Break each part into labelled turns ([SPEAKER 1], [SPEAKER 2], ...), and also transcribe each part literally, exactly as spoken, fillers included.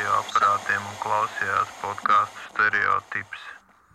[SPEAKER 1] radioaparātiem un klausījās podcastu Stereotips.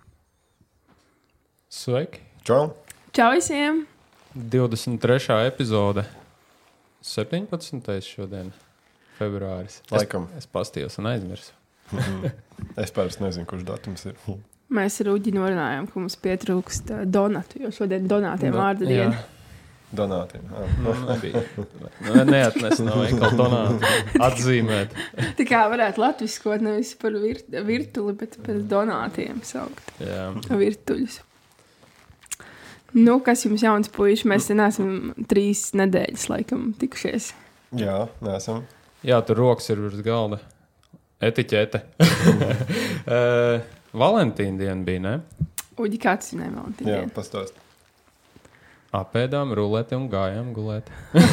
[SPEAKER 2] Sveiki!
[SPEAKER 3] Čau!
[SPEAKER 4] Čau visiem!
[SPEAKER 2] divdesmit trešā epizode. septiņpadsmitais šodien, februāris.
[SPEAKER 3] Laikam.
[SPEAKER 2] Es, es pastījos un aizmirsu.
[SPEAKER 3] Es parasti nezinu, kurš datums ir.
[SPEAKER 4] Mēs ar Uģi norunājām, ka mums pietrūkst uh, donatu, jo šodien donātiem
[SPEAKER 2] Do-
[SPEAKER 4] vārda diena.
[SPEAKER 2] jā.
[SPEAKER 3] Donātiem. Ah.
[SPEAKER 2] Nu, nebija. Ne- Neatnes no veikala donātu. Atzīmēt.
[SPEAKER 4] Tā kā varētu latviskot nevis par vir virtuli, bet par donātiem saukt.
[SPEAKER 2] Jā.
[SPEAKER 4] Virtuļus. Nu, kas jums jauns puiši? Mēs te neesam trīs nedēļas laikam tikušies.
[SPEAKER 3] Jā, neesam.
[SPEAKER 2] Jā, tur rokas ir virs galda. Etiķete. uh, Valentīna diena bija, ne?
[SPEAKER 4] Uģi, kāds ir vēl
[SPEAKER 3] Jā,
[SPEAKER 4] diena?
[SPEAKER 3] pastāst.
[SPEAKER 2] Apēdām ruleti un gājām gulēt.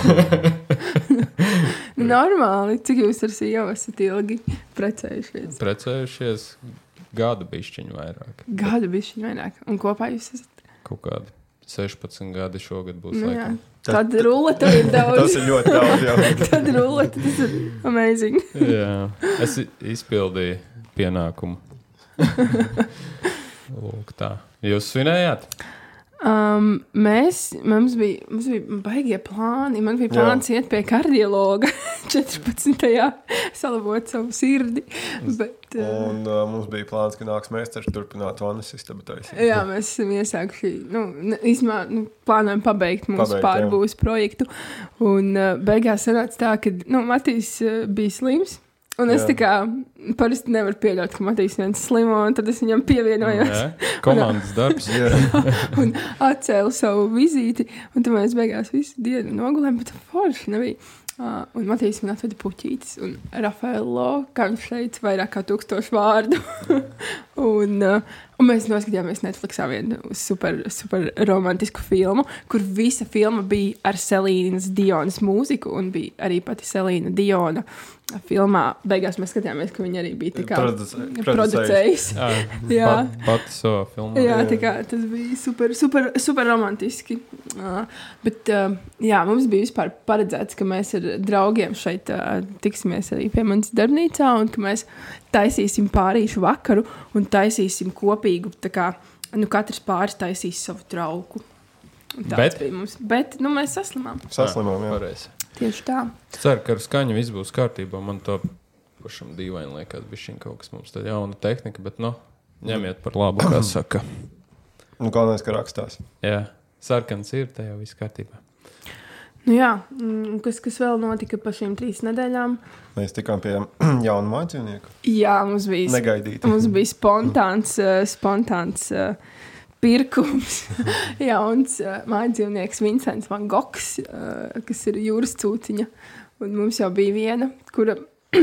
[SPEAKER 4] Normāli. Cik jūs ar sievu esat ilgi precējušies?
[SPEAKER 2] Precējušies gadu bišķiņu vairāk.
[SPEAKER 4] Gadu bišķiņu vairāk. Un kopā jūs esat?
[SPEAKER 2] Kaut kādi sešpadsmit gadi šogad būs
[SPEAKER 4] Nu, jā.
[SPEAKER 2] laikam.
[SPEAKER 4] Tad ruleta ir daudz.
[SPEAKER 3] Tas ir ļoti daudz, jā.
[SPEAKER 4] Tad ruleta, tas ir amazing.
[SPEAKER 2] Jā, es i- izpildīju pienākumu. Lūk tā. Jūs svinējāt?
[SPEAKER 4] Um, mēs, mums bija, mums bija baigie plāni. Man bija plāns iet pie kardiologa četrpadsmitajā salabot savu sirdi. Bet, uh,
[SPEAKER 3] Un uh, mums bija plāns, ka nāks mēsters turpināt vannas istabu taisīt.
[SPEAKER 4] jā, mēs esam iesākuši, nu, ne- īstumā, nu, plānojam pabeigt mūsu
[SPEAKER 3] Pabeigt,
[SPEAKER 4] pārbūves projektu. Un uh, beigās sanāca tā, ka, nu, Matīs uh, bija slims. Un es
[SPEAKER 3] Jā.
[SPEAKER 4] tā kā parasti nevaru pieļaut, ka Matīs viens slimo, un tad es viņam pievienojos.
[SPEAKER 2] Jā, komandas darbs.
[SPEAKER 3] Jā.
[SPEAKER 4] Un atcēlu savu vizīti, un tad mēs beigās visu dienu nogulējām, bet forši nebija. Uh, un Matīs man atveda puķītes, un Rafaelo, kā viņš teica, vairāk kā tūkstošu vārdu. un, uh, un mēs noskatījāmies Netflixā vienu super, super romantisku filmu, kur visa filma bija ar Selīnas Dionas mūziku, un bija arī pati Selīna Diona filmā. Beigās mēs skatījāmies, ka viņa arī bija tā kā
[SPEAKER 3] Produce-
[SPEAKER 4] producējis.
[SPEAKER 2] Jā,
[SPEAKER 4] Jā.
[SPEAKER 2] pat, pati savā filmā.
[SPEAKER 4] Jā, tā kā tas bija super, super, super romantiski. Uh, bet, uh, jā, mums bija vispār paredzēts, ka mēs ar draugiem šeit uh, tiksimies arī pie manas darbnīcā un ka mēs taisīsim pārīšu vakaru un taisīsim kopīgu, tā kā, nu, katrs pāris taisīs savu trauku. Un tāds
[SPEAKER 2] Bet?
[SPEAKER 4] bija mums. Bet, nu, mēs saslimām.
[SPEAKER 3] Saslimām, jā.
[SPEAKER 2] Pareizi.
[SPEAKER 4] Tieši tā.
[SPEAKER 2] Es ceru, ka ar skaņu viss būs kārtībā. Man to pašam dīvaini liekas, bišķiņ kaut kas mums tad jauna tehnika, bet, nu, ņemiet par labu, kā saka.
[SPEAKER 3] Nu, galvenais, ka rakstās.
[SPEAKER 2] Jā, sarkans ir, te jau viss kārtībā.
[SPEAKER 4] Nu jā, mm, kas, kas vēl notika pa šīm trīs nedēļām?
[SPEAKER 3] Mēs tikām pie jaunu mājdzīvnieku.
[SPEAKER 4] Jā, mums bija...
[SPEAKER 3] Negaidīti.
[SPEAKER 4] Mums bija spontāns, uh, spontāns uh, pirkums. Jauns uh, mājdzīvnieks Vincents Van Gogs, uh, kas ir jūras cūciņa. Un mums jau bija viena, kura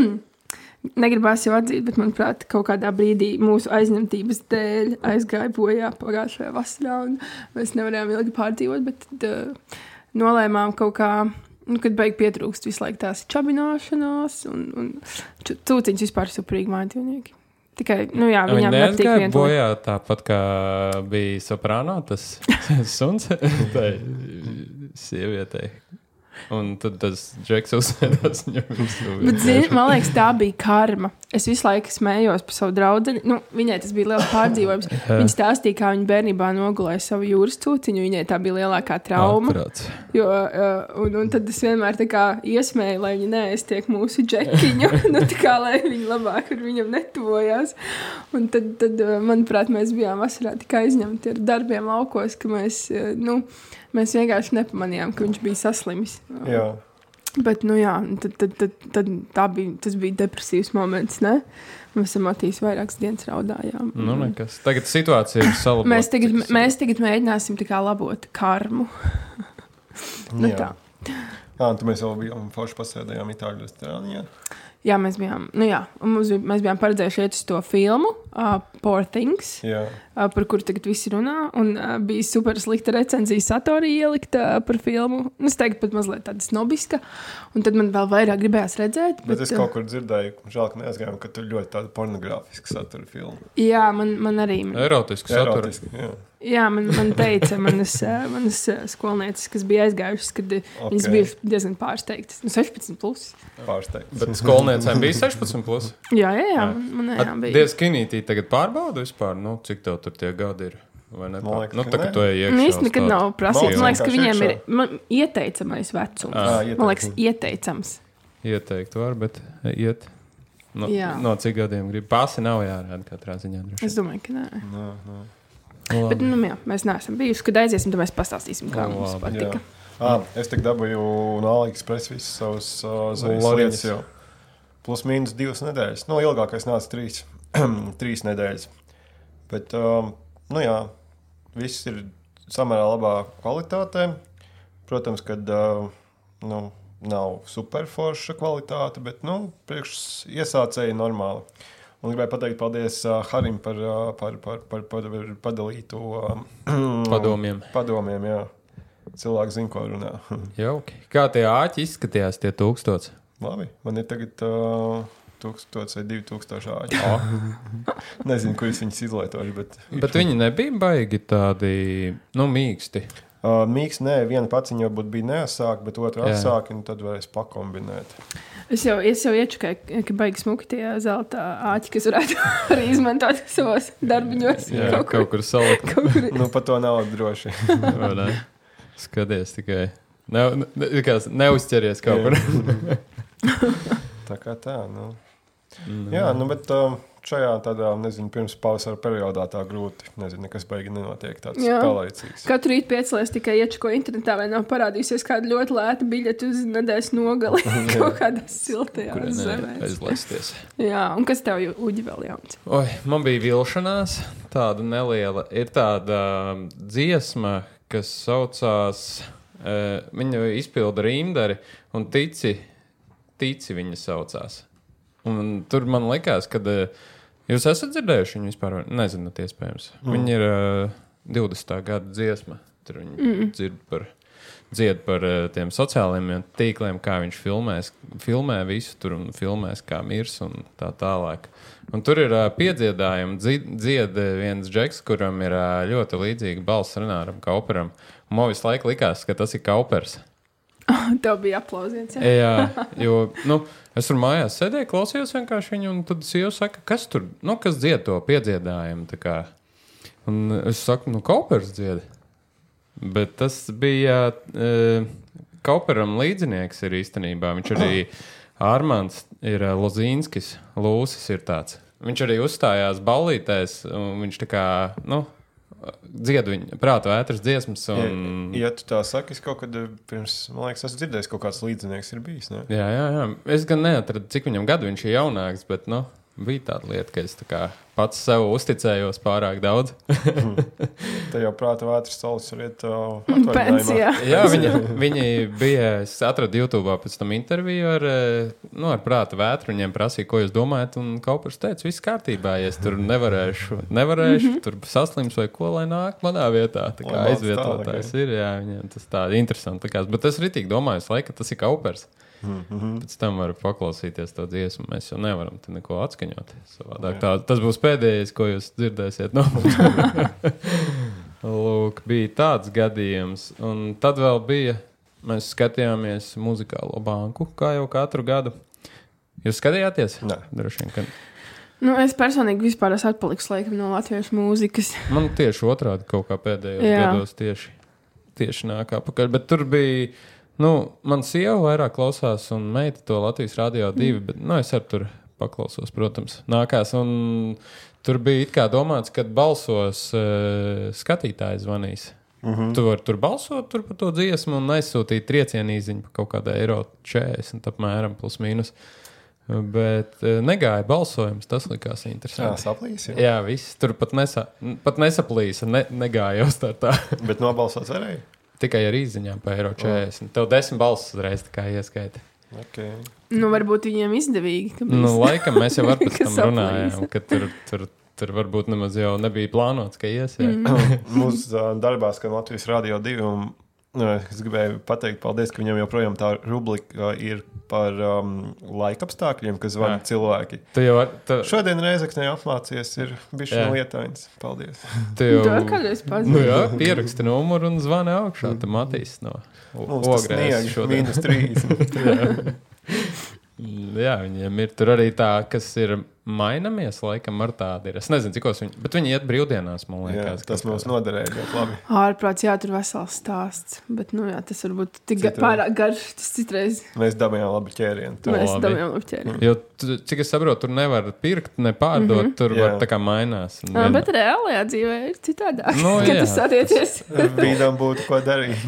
[SPEAKER 4] negribās jau atzīt, bet, manuprāt, kaut kādā brīdī mūsu aizņemtības dēļ aizgāja bojā pagājušajā vasarā. Un mēs nevarējām ilgi pārdzīvot, bet tad, uh, nolēmām kaut kā, nu, kad beig pietrūkst visu laiku tās čabināšanās. Un, un ču- cūciņas vispār superīgi mājdzīvnieki. Tikai, nu jā,
[SPEAKER 2] Viņa
[SPEAKER 4] viņām nepatīk
[SPEAKER 2] neaizgāja
[SPEAKER 4] vientulīgi.
[SPEAKER 2] bojā tāpat, kā bija soprāno, tas suns, tai sievietei. Un tad tas džeks uzsēdās viņam visu.
[SPEAKER 4] Bet, zini, man liekas, tā bija karma. Es visu laiku smējos par savu draudzeni. Nu, viņai tas bija liels pārdzīvojums. Viņa stāstīja, kā viņa bērnībā nogulēja savu jūras cūciņu. Viņai tā bija lielākā trauma.
[SPEAKER 2] Ārprāts.
[SPEAKER 4] Jo, uh, un, un tad es vienmēr tā kā iesmēju, lai viņa neaiztiek mūsu džekiņu. Nu, tā kā, lai viņa labāk ar viņam netuvojās. Un tad, tad, uh, manuprāt, mēs bijām vasarā tik aizņemti ar darbiem laukos, ka mēs, uh, nu, mēs vienkārši nepamanījām, ka viņš bija saslimis.
[SPEAKER 3] Jā.
[SPEAKER 4] Bet, nu jā, tad, tad, tad, tad tā bija, tas bija depresīvs moments, ne? Mēs ar Matīs vairākas dienas raudājām.
[SPEAKER 2] Nu, nekas. Tagad situācija ir salabota.
[SPEAKER 4] Mēs tagad, mēs tagad mēģināsim tā kā labot karmu. Nu
[SPEAKER 3] Jā.
[SPEAKER 4] tā.
[SPEAKER 3] Ā, un tad mēs vēl bijām forši pasēdējām Itāļu restorānā.
[SPEAKER 4] Jā, mēs bijām, nu jā, un mums bija, mēs bijām paredzējuši iet uz to filmu, uh, Poor Things,
[SPEAKER 3] Jā.
[SPEAKER 4] uh, par kuru tagad visi runā. Un uh, bija super slikta recenzija Satori ielikt uh, par filmu. Es teiktu, pat mazliet tāda snobiska. Un tad man vēl vairāk gribējās redzēt.
[SPEAKER 3] Bet, bet es kaut kur dzirdēju, žēl, ka neaizgājām, ka tur ļoti tāda pornogrāfiska satura filma.
[SPEAKER 4] Jā, man, man arī.
[SPEAKER 2] Erotiski satura.
[SPEAKER 3] Erotiski, jā.
[SPEAKER 4] Jā, man, man teica manas, manas skolnieces, kas bija aizgājušas, kad okay. viņas bija diezgan pārsteigtas. Nu, sešpadsmit plus.
[SPEAKER 3] Pārsteigts.
[SPEAKER 2] Bet skolniecēm bija sešpadsmit plus.
[SPEAKER 4] Jā, jā, jā. Man, man jā, bija.
[SPEAKER 2] Diez kinītī tagad pārbauda vispār, nu, cik tev tur tie gadi ir. Vai ne?
[SPEAKER 3] Man liekas,
[SPEAKER 2] nu,
[SPEAKER 3] ka
[SPEAKER 2] tā, ka
[SPEAKER 3] ne.
[SPEAKER 2] tu ej iekšā.
[SPEAKER 4] Nu, īsti nekad nav prasīts. Man liekas, ka viņiem
[SPEAKER 3] iekšā.
[SPEAKER 4] ir man, ieteicamais vecums.
[SPEAKER 3] À,
[SPEAKER 4] man liekas, ieteicams.
[SPEAKER 2] Ieteikt var, bet iet. No,
[SPEAKER 4] Jā.
[SPEAKER 2] no cik gadiem grib. Pasi nav jārāda katrā ziņā.
[SPEAKER 4] Es domāju, ka nē.
[SPEAKER 3] Nā, nā.
[SPEAKER 2] Labi.
[SPEAKER 4] Bet, nu, jā, mēs neesam bijuši. Kad aiziesim, tad mēs pastāstīsim, kā
[SPEAKER 2] O,
[SPEAKER 4] mums
[SPEAKER 2] labi.
[SPEAKER 4] patika.
[SPEAKER 3] À, es tik dabūju no AliExpress visas savas uh, zvejas
[SPEAKER 2] Loriņas.
[SPEAKER 3] lietas jau. Plus mīnus divas nedēļas. Nu, ilgākais nāca trīs. trīs nedēļas. Bet, um, nu jā, viss ir samērā labā kvalitātē. Protams, kad uh, nu, nav superforša kvalitāte, bet, nu, priekš iesācēji normāli. Un gribēju pateikt paldies uh, Harim par, uh, par, par, par, par padalītu uh,
[SPEAKER 2] Padomiem.
[SPEAKER 3] padomiem, jā. Cilvēki zina, ko runā.
[SPEAKER 2] Jauki. Kā tie āķi izskatījās, tie tūkstots?
[SPEAKER 3] Labi, man ir tagad uh, tūkstots vai divi tūkstoši āķi. Nezinu, kur es viņus izlietošu, bet...
[SPEAKER 2] Bet viņi nebija baigi tādi, nu, mīksti.
[SPEAKER 3] Uh, mīks, nē, viena paciņa varbūt bija neasāka, bet otra
[SPEAKER 2] Jā.
[SPEAKER 3] atsāka, un tad varēs pakombinēt.
[SPEAKER 4] Es jau, es jau iečukēju, ka baigi smuki tie zelta āķi, kas varētu arī izmantot savos darbiņos.
[SPEAKER 2] Jā, kaut, kaut kur salikt.
[SPEAKER 4] kaut kur.
[SPEAKER 3] Nu, par to nav droši.
[SPEAKER 2] Vai ne? Skaties tikai. Ne, ne, neuzķeries kaut kur.
[SPEAKER 3] Tā kā tā, nu.
[SPEAKER 2] Mm.
[SPEAKER 3] Jā, nu, bet um, šajā tādā, nezinu, pirms pavasara periodā tā grūti, nezinu, nekas baigi nenotiek tāds
[SPEAKER 4] Jā.
[SPEAKER 3] palaicīgs.
[SPEAKER 4] Katru rītu piecēlies tikai iečuko internetā, vai nav parādījusies kāda ļoti lēta biļete uz nedēļas nogali kaut kādās siltajās zemēs.
[SPEAKER 2] Aizlasties.
[SPEAKER 4] Jā, un kas tev jau uģi vēl jauns?
[SPEAKER 2] Oi, man bija vilšanās, tāda neliela. Ir tāda um, dziesma, kas saucās, uh, viņa izpilda rīmdari, un tici, tici viņa saucās. Un tur man likās, ka uh, jūs esat dzirdējuši viņu vispār, nezināt iespējams. Mm. Viņa ir uh, divdesmitā gada dziesma, tur viņi mm. dzird par, dzied par uh, tiem sociālajiem tīkliem, kā viņš filmēs, filmē visu tur un filmēs, kā mirs un tā tālāk. Un tur ir uh, piedziedājumi, dzied, dzied viens džeks, kuram ir uh, ļoti līdzīga balss Renāram Kauperam. Un man visu laiku likās, ka tas ir Kaupers.
[SPEAKER 4] Tev bija aplausiens, jā?
[SPEAKER 2] Jā, jo, nu, es tur mājās sēdēju, klausījos vienkārši viņu, un tad sieva saka, kas tur, nu, kas dzied to piedziedājumu, tā kā. Un es saku, nu, Kaupers dzied. Bet tas bija, uh, Kauperam līdzinieks ir īstenībā, viņš arī, Armands ir uh, Lozīnskis, Lūsis ir tāds. Viņš arī uzstājās ballītēs, un viņš tā kā, nu, dzied viņa prāta vētras dziesmas. Un...
[SPEAKER 3] Ja, ja tu tā saki, es kaut kad pirms, man liekas, esmu dzirdējis, kaut kāds līdzinieks ir bijis, ne?
[SPEAKER 2] Jā, jā, jā. Es gan neatradu, cik viņam gadu viņš ir jaunāks, bet, nu, bija tāda lieta, ka es tā kā pats sev uzticējos pārāk daudz.
[SPEAKER 3] Te jau prāta vētras solis var iet uh,
[SPEAKER 4] Pensijā.
[SPEAKER 2] Jā, viņi, viņi bija, es atradu YouTube'ā pēc tam interviju ar, nu, ar prāta vētru, viņiem prasīja, ko jūs domājat, un Kaupers teica, viss kārtībā, ja es tur nevarēšu, nevarēšu mm -hmm. tur saslims vai ko, lai nāk manā vietā. Tā kā aizvietotājs ir, jā, viņiem tas tādi interesanti likās, bet es ritīgi domāju, laika tas ir Kaupers. Mm-hmm. Pēc tam varu paklausīties to dziesmu. Mēs jau nevaram te neko atskaņot. Savādāk. Tā, tas būs pēdējais, ko jūs dzirdēsiet no mums. Lūk, bija tāds gadījums. Un tad vēl bija, mēs skatījāmies muzikālo banku, kā jau katru gadu. Jūs skatījāties?
[SPEAKER 3] Nē.
[SPEAKER 2] Droši vien, ka...
[SPEAKER 4] Nu, es personīgi vispār esmu atpaliks laikam no latviešu mūzikas.
[SPEAKER 2] Man tieši otrādi kaut kā pēdējos Jā. gados tieši, tieši nāk apakaļ. Bet tur bija... Nu, man sieva vairāk klausās, un meita to Latvijas radio divi, bet, nu, es arī tur paklausos, protams, nākās. Un tur bija it kā domāts, kad balsos uh, skatītāji zvanīs. Mm-hmm. Tu vari tur balsot tur par to dziesmu un aizsūtīt triecienu īziņu par kaut kādā eiro četrdesmit apmēram plus mīnus. Bet uh, negāja balsojums, tas likās interesanti.
[SPEAKER 3] Jā, saplīs, jā.
[SPEAKER 2] Jā, viss tur pat, nesa, pat nesaplīsa, ne, negāja uz tā tā.
[SPEAKER 3] Bet nobalsot varēja?
[SPEAKER 2] Tikai ar īziņām pa eiro četrdesmit. Oh. Tev desmit balsis uzreiz tā kā ieskaita.
[SPEAKER 4] Okay. Nu, varbūt viņiem izdevīgi.
[SPEAKER 2] Nu, laikam mēs jau ar pēc tam runājām, ka tur, tur tur varbūt nemaz jau nebija plānots, ka ies.
[SPEAKER 4] Mm.
[SPEAKER 3] Mūsu uh, darbā skan Latvijas Radio divi, un uh, es gribēju pateikt paldies, ka viņam joprojām tā rubrika ir par um, laikapstākļiem, kas zvana
[SPEAKER 2] Jā.
[SPEAKER 3] cilvēki.
[SPEAKER 2] Tu jau ar... Tu,
[SPEAKER 3] Šodien Reizeknē apmācies ir bišķi
[SPEAKER 2] Jā.
[SPEAKER 3] no lietains. Paldies.
[SPEAKER 2] tu jau...
[SPEAKER 4] Tu kādreiz pazini.
[SPEAKER 2] Nu jā, pieraksti numuru un zvani augšā. Tu Matīs no
[SPEAKER 3] Mums tas
[SPEAKER 2] Ogrēs
[SPEAKER 3] snieg,
[SPEAKER 2] šodien.
[SPEAKER 3] mīnus trīsdesmit.
[SPEAKER 2] Jā, viņiem ir tur arī tā, kas ir mainamies, laikam, ar tādu ir. Es nezinu, cikos viņi, bet viņi iet brīvdienās, man
[SPEAKER 3] Jā,
[SPEAKER 2] liekas.
[SPEAKER 3] tas mums noderēja ļoti labi.
[SPEAKER 4] Ārprāts, jā, tur vesels stāsts. Bet, nu jā, tas varbūt tik ga-
[SPEAKER 3] Citādi.
[SPEAKER 4] pārāk garš, tas citreiz.
[SPEAKER 3] Mēs dabījām labu ķērienu.
[SPEAKER 2] To
[SPEAKER 4] Mēs
[SPEAKER 2] labi.
[SPEAKER 4] dabījām apķēri.
[SPEAKER 2] Jo, tu, cik es saprotu, tur nevar pirkt, ne pārdot, mm -hmm. tur
[SPEAKER 3] Jā.
[SPEAKER 2] var tā kā mainās. Un
[SPEAKER 4] Jā,
[SPEAKER 2] vien-
[SPEAKER 4] bet reālajā dzīvē ir citādāk.
[SPEAKER 2] Nu,
[SPEAKER 4] Kad
[SPEAKER 2] jā.
[SPEAKER 4] tas satiecies,
[SPEAKER 3] Vīdām būtu ko darīt.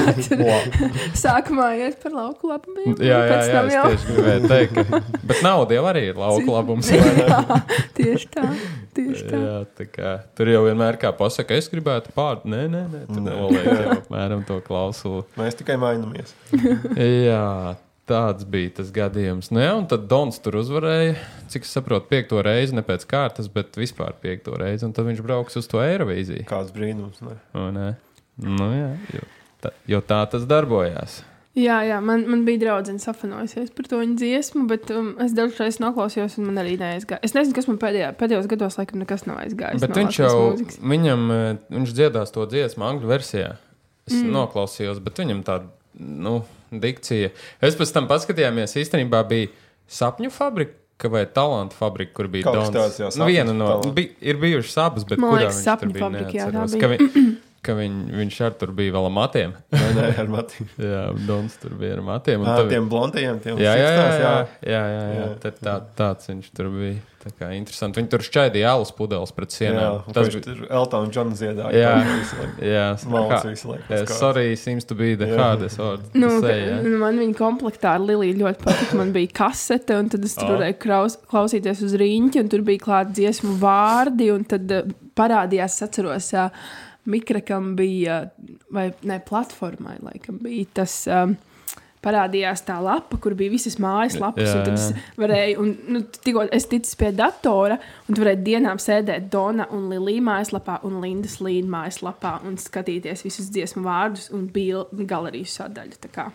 [SPEAKER 4] sākumā iet par lauku labumiem.
[SPEAKER 2] Jā, jā,
[SPEAKER 4] pēc
[SPEAKER 2] jā,
[SPEAKER 4] tam
[SPEAKER 2] es
[SPEAKER 4] jau.
[SPEAKER 2] tieši gribēju teikt, ka... Bet nauda jau arī ir lauku labums.
[SPEAKER 4] Jā, tieši tā, tieši tā.
[SPEAKER 2] Jā, tā kā, tur jau vienmēr kā pasaka, es gribētu pārd. Nē, nē, nē, tur
[SPEAKER 3] Nē.
[SPEAKER 2] noliek jau apmēram to klausulu.
[SPEAKER 3] Mēs tikai mainamies.
[SPEAKER 2] Jā, tāds bija tas gadījums. Nu jā, un tad Dons tur uzvarēja, cik es saprotu, piekto reizi, ne pēc kārtas, bet vispār piekto reizi, un tad viņš brauks uz to Eirovīziju.
[SPEAKER 3] Kāds brīnums. Ne?
[SPEAKER 2] O, nē? Nu jā, jo tā, jo tā tas darbojās.
[SPEAKER 4] Jā, jā, man, man bija draudzene safanojusies par to viņa dziesmu, bet um, es dažreiz noklausījos, un man arī neaizgāja. Es nezinu, kas man pēdējā, pēdējos gados laikam nekas nav aizgājis.
[SPEAKER 2] Bet
[SPEAKER 4] no
[SPEAKER 2] viņš
[SPEAKER 4] Latvijas
[SPEAKER 2] jau,
[SPEAKER 4] mūzikas.
[SPEAKER 2] viņam, eh, viņš dziedās to dziesmu angļu versijā. Es mm.
[SPEAKER 4] Mm.
[SPEAKER 2] noklausījos, bet viņam tāda, nu, dikcija. Es pēc tam paskatījāmies, īstenībā bija Sapņu fabrika vai Talantu fabrika, kur bija
[SPEAKER 3] Kaut kas
[SPEAKER 2] Dons.
[SPEAKER 3] tāds, jā,
[SPEAKER 2] Nu, viena
[SPEAKER 3] Sapņu
[SPEAKER 2] no,
[SPEAKER 3] Talantu.
[SPEAKER 2] bi, ir bijušas abas, bet
[SPEAKER 4] Man
[SPEAKER 2] kurā
[SPEAKER 4] liekas,
[SPEAKER 2] viņš
[SPEAKER 4] Sapņu
[SPEAKER 2] tur bija,
[SPEAKER 4] fabrika, jā, tā
[SPEAKER 2] neatceros.
[SPEAKER 4] bija.
[SPEAKER 2] Ka, viņ, ka viņ, viņš ar tur bija vēl ar matiem.
[SPEAKER 3] Nē, nē, ar Matiju.
[SPEAKER 2] Jā, Dons tur bija ar matiem. un
[SPEAKER 3] Ah,
[SPEAKER 2] tad-
[SPEAKER 3] tiem blondajiem, tiem
[SPEAKER 2] Jā, jā, jā,
[SPEAKER 3] šikstās,
[SPEAKER 2] jā, jā, jā, jā.
[SPEAKER 3] Jā.
[SPEAKER 2] Tad tā, tāds viņš tur bija. Tā kā interesanti. Viņi tur šķaidīja alus pudeles pret
[SPEAKER 3] Jā,
[SPEAKER 2] sienām.
[SPEAKER 3] un
[SPEAKER 2] Tas
[SPEAKER 3] viņš
[SPEAKER 2] bija.
[SPEAKER 3] tur Eltona Džona dziedāja.
[SPEAKER 2] Jā.
[SPEAKER 3] visu laiku.
[SPEAKER 2] Jā,
[SPEAKER 3] Malts
[SPEAKER 2] kā-
[SPEAKER 3] visu laiku.
[SPEAKER 2] Yeah,
[SPEAKER 3] uz kāds.
[SPEAKER 2] sorry, seems to be the
[SPEAKER 3] Jā.
[SPEAKER 2] hardest word.
[SPEAKER 4] Nu,
[SPEAKER 2] to say,
[SPEAKER 4] ka-
[SPEAKER 2] yeah.
[SPEAKER 4] nu, man viņa komplektā ar Liliju ļoti patika. Man bija kasete, un tad es tur
[SPEAKER 2] Oh.
[SPEAKER 4] varēju kraus, klausīties uz rīņķa, un tur bija klāta dziesmu vārdi, un tad uh, parādījās, es atceros, uh, Mikrakam bija, vai ne, platformai, laikam bija tas. Um, Parādījās tā lapa, kur bija visas mājas lapas.
[SPEAKER 2] Jā,
[SPEAKER 4] Un tad es varēju, un, nu, tikko es ticu pie datora, un tu varēji dienām sēdēt Dona un Lilija mājaslapā un Lindas Līna mājaslapā un skatīties visus dziesmu vārdus un bil- galeriju sadaļu. tā kā.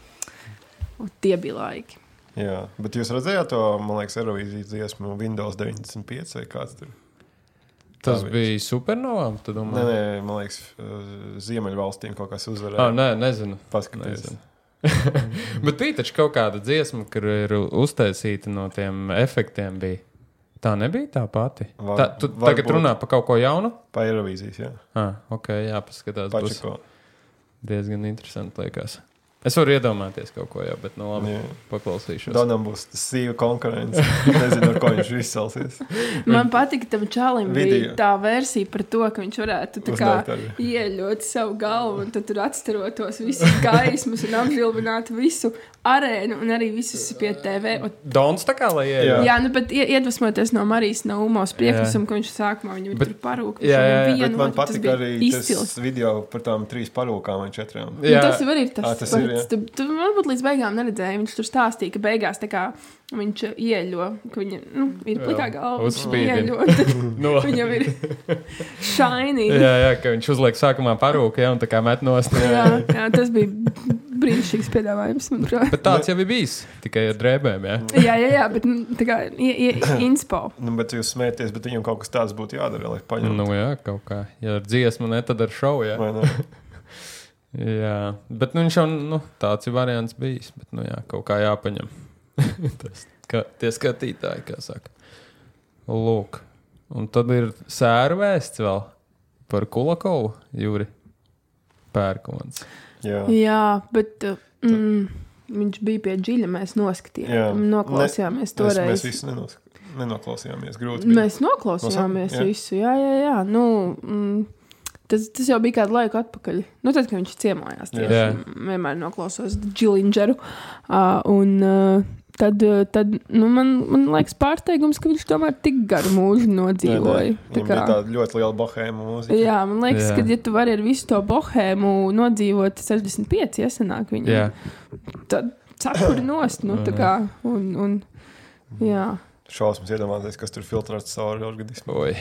[SPEAKER 4] Un tie bija laiki.
[SPEAKER 3] Jā, bet jūs redzējāt to, man liekas, Eirovīzijas dziesmu Windows deviņdesmit pieci vai kāds tur?
[SPEAKER 2] Tas
[SPEAKER 3] Tā
[SPEAKER 2] bija supernovām, tu domā?
[SPEAKER 3] Nē, nē, man liekas, uh, Ziemeļvalstīm kaut kas
[SPEAKER 2] Oh,
[SPEAKER 3] uzvarēja.
[SPEAKER 2] nē, nezinu.
[SPEAKER 3] Paskaties.
[SPEAKER 2] nezinu. Bet bija taču kaut kāda dziesma, kur ir uztaisīta no tiem efektiem. Bija. Tā nebija tā pati.
[SPEAKER 3] Var-
[SPEAKER 2] Tā, tu
[SPEAKER 3] varbūt.
[SPEAKER 2] tagad runā par kaut ko jaunu?
[SPEAKER 3] Pa Eirovīzijas, jā.
[SPEAKER 2] Ah, ok, jāpaskatās. Būs
[SPEAKER 3] Pačako.
[SPEAKER 2] diezgan interesanti, liekas. Es varu iedomāties kaut ko jau, bet nu labi,
[SPEAKER 3] Jā.
[SPEAKER 2] paklausīšos.
[SPEAKER 3] Donam būs sīva konkurence. Nezinu, ar ko viņš izcelsies.
[SPEAKER 4] Man patika, tam čalim bija
[SPEAKER 3] Video.
[SPEAKER 4] tā versija par to, ka viņš varētu tā kā
[SPEAKER 3] Uzdēt arī.
[SPEAKER 4] ieļot savu galvu un tad tur atstarotos visas gaismas un apžilbināt visu arēnu un arī visus pie T V. Un,
[SPEAKER 2] Dons tā kā lai
[SPEAKER 3] Jā.
[SPEAKER 2] ieja.
[SPEAKER 4] jā, nu, bet ie- iedvesmoties no Marijas Naumos priekšnesuma, ka viņš sākumā viņam
[SPEAKER 2] Bet-
[SPEAKER 4] tur parūka.
[SPEAKER 2] jā, jā, jā,
[SPEAKER 3] Bet man patīk arī tas video par tām trīs parūkām vai četrām.
[SPEAKER 4] Nu, tas jau ir tas
[SPEAKER 3] Ā, tas ir, jā.
[SPEAKER 4] pats. Tu, tu varbūt līdz beigām neredzēji. Viņš tur stāstīja, ka beigās tā kā viņš ieļo, ka viņa nu, ir plikā galva.
[SPEAKER 2] uzspīdina.
[SPEAKER 4] Ieļo, tad
[SPEAKER 2] No.
[SPEAKER 4] viņam ir shiny.
[SPEAKER 2] Jā, jā, ka viņš uzliek sākumā parūku, jā, un tā kā met nost.
[SPEAKER 4] Jā, jā, tas bija brīnišķīgs piedāvājums, manuprāt.
[SPEAKER 2] Bet tāds jau ir bijis, tikai ar drēbēm, jā.
[SPEAKER 4] Jā, jā, jā, bet nu, tā kā i- i- inspo.
[SPEAKER 3] Nu, bet jūs smēties, bet viņam kaut kas tāds būtu jādara, lai paņemtu.
[SPEAKER 2] Nu jā, kaut kā. Ja ar dziesmu, ne, tad ar šovu, jā.
[SPEAKER 3] Vai ne?
[SPEAKER 2] Jā, bet nu, viņš jau, nu, tāds ir variants bijis, bet, nu jā, kaut kā jāpaņem. Tas, kā, tie skatītāji, kā saka. Lūk. Un tad ir sēru vēsts vēl par Kulakovu, Jūri Pērkons.
[SPEAKER 3] Jā.
[SPEAKER 4] Jā, bet uh, mm, viņš bija pie dziļa, mēs noskatījāmies, noklausījāmies
[SPEAKER 3] Ne,
[SPEAKER 4] toreiz.
[SPEAKER 3] Mēs, mēs visi nenos, nenoklausījāmies. Grūti bija.
[SPEAKER 4] Mēs noklausījāmies
[SPEAKER 3] Nosaka- jā.
[SPEAKER 4] visu. Jā, jā, jā. Nu, mm, tas, tas jau bija kādu laiku atpakaļ. Nu, tad, kad viņš ciemojās,
[SPEAKER 2] Jā.
[SPEAKER 4] tieši vienmēr noklausos Džilingeru. Uh, un uh, tad, uh, tad nu, man, man liekas pārsteigums, ka viņš tomēr tik garu mūžu nodzīvoja. Tā
[SPEAKER 3] Viņam
[SPEAKER 4] kā-
[SPEAKER 3] bija tāda ļoti liela bohēma mūzika.
[SPEAKER 4] Jā, man liekas,
[SPEAKER 2] Jā.
[SPEAKER 4] ka, ja tu vari ar visu to bohēmu nodzīvot sešdesmit pieci, iesanāk viņam,
[SPEAKER 2] Jā.
[SPEAKER 4] tad cepuri nost, nu, tā kā, un, un, jā.
[SPEAKER 3] šausmas iedomāties, kas tur filtrēts cauri organismu.
[SPEAKER 2] Oi.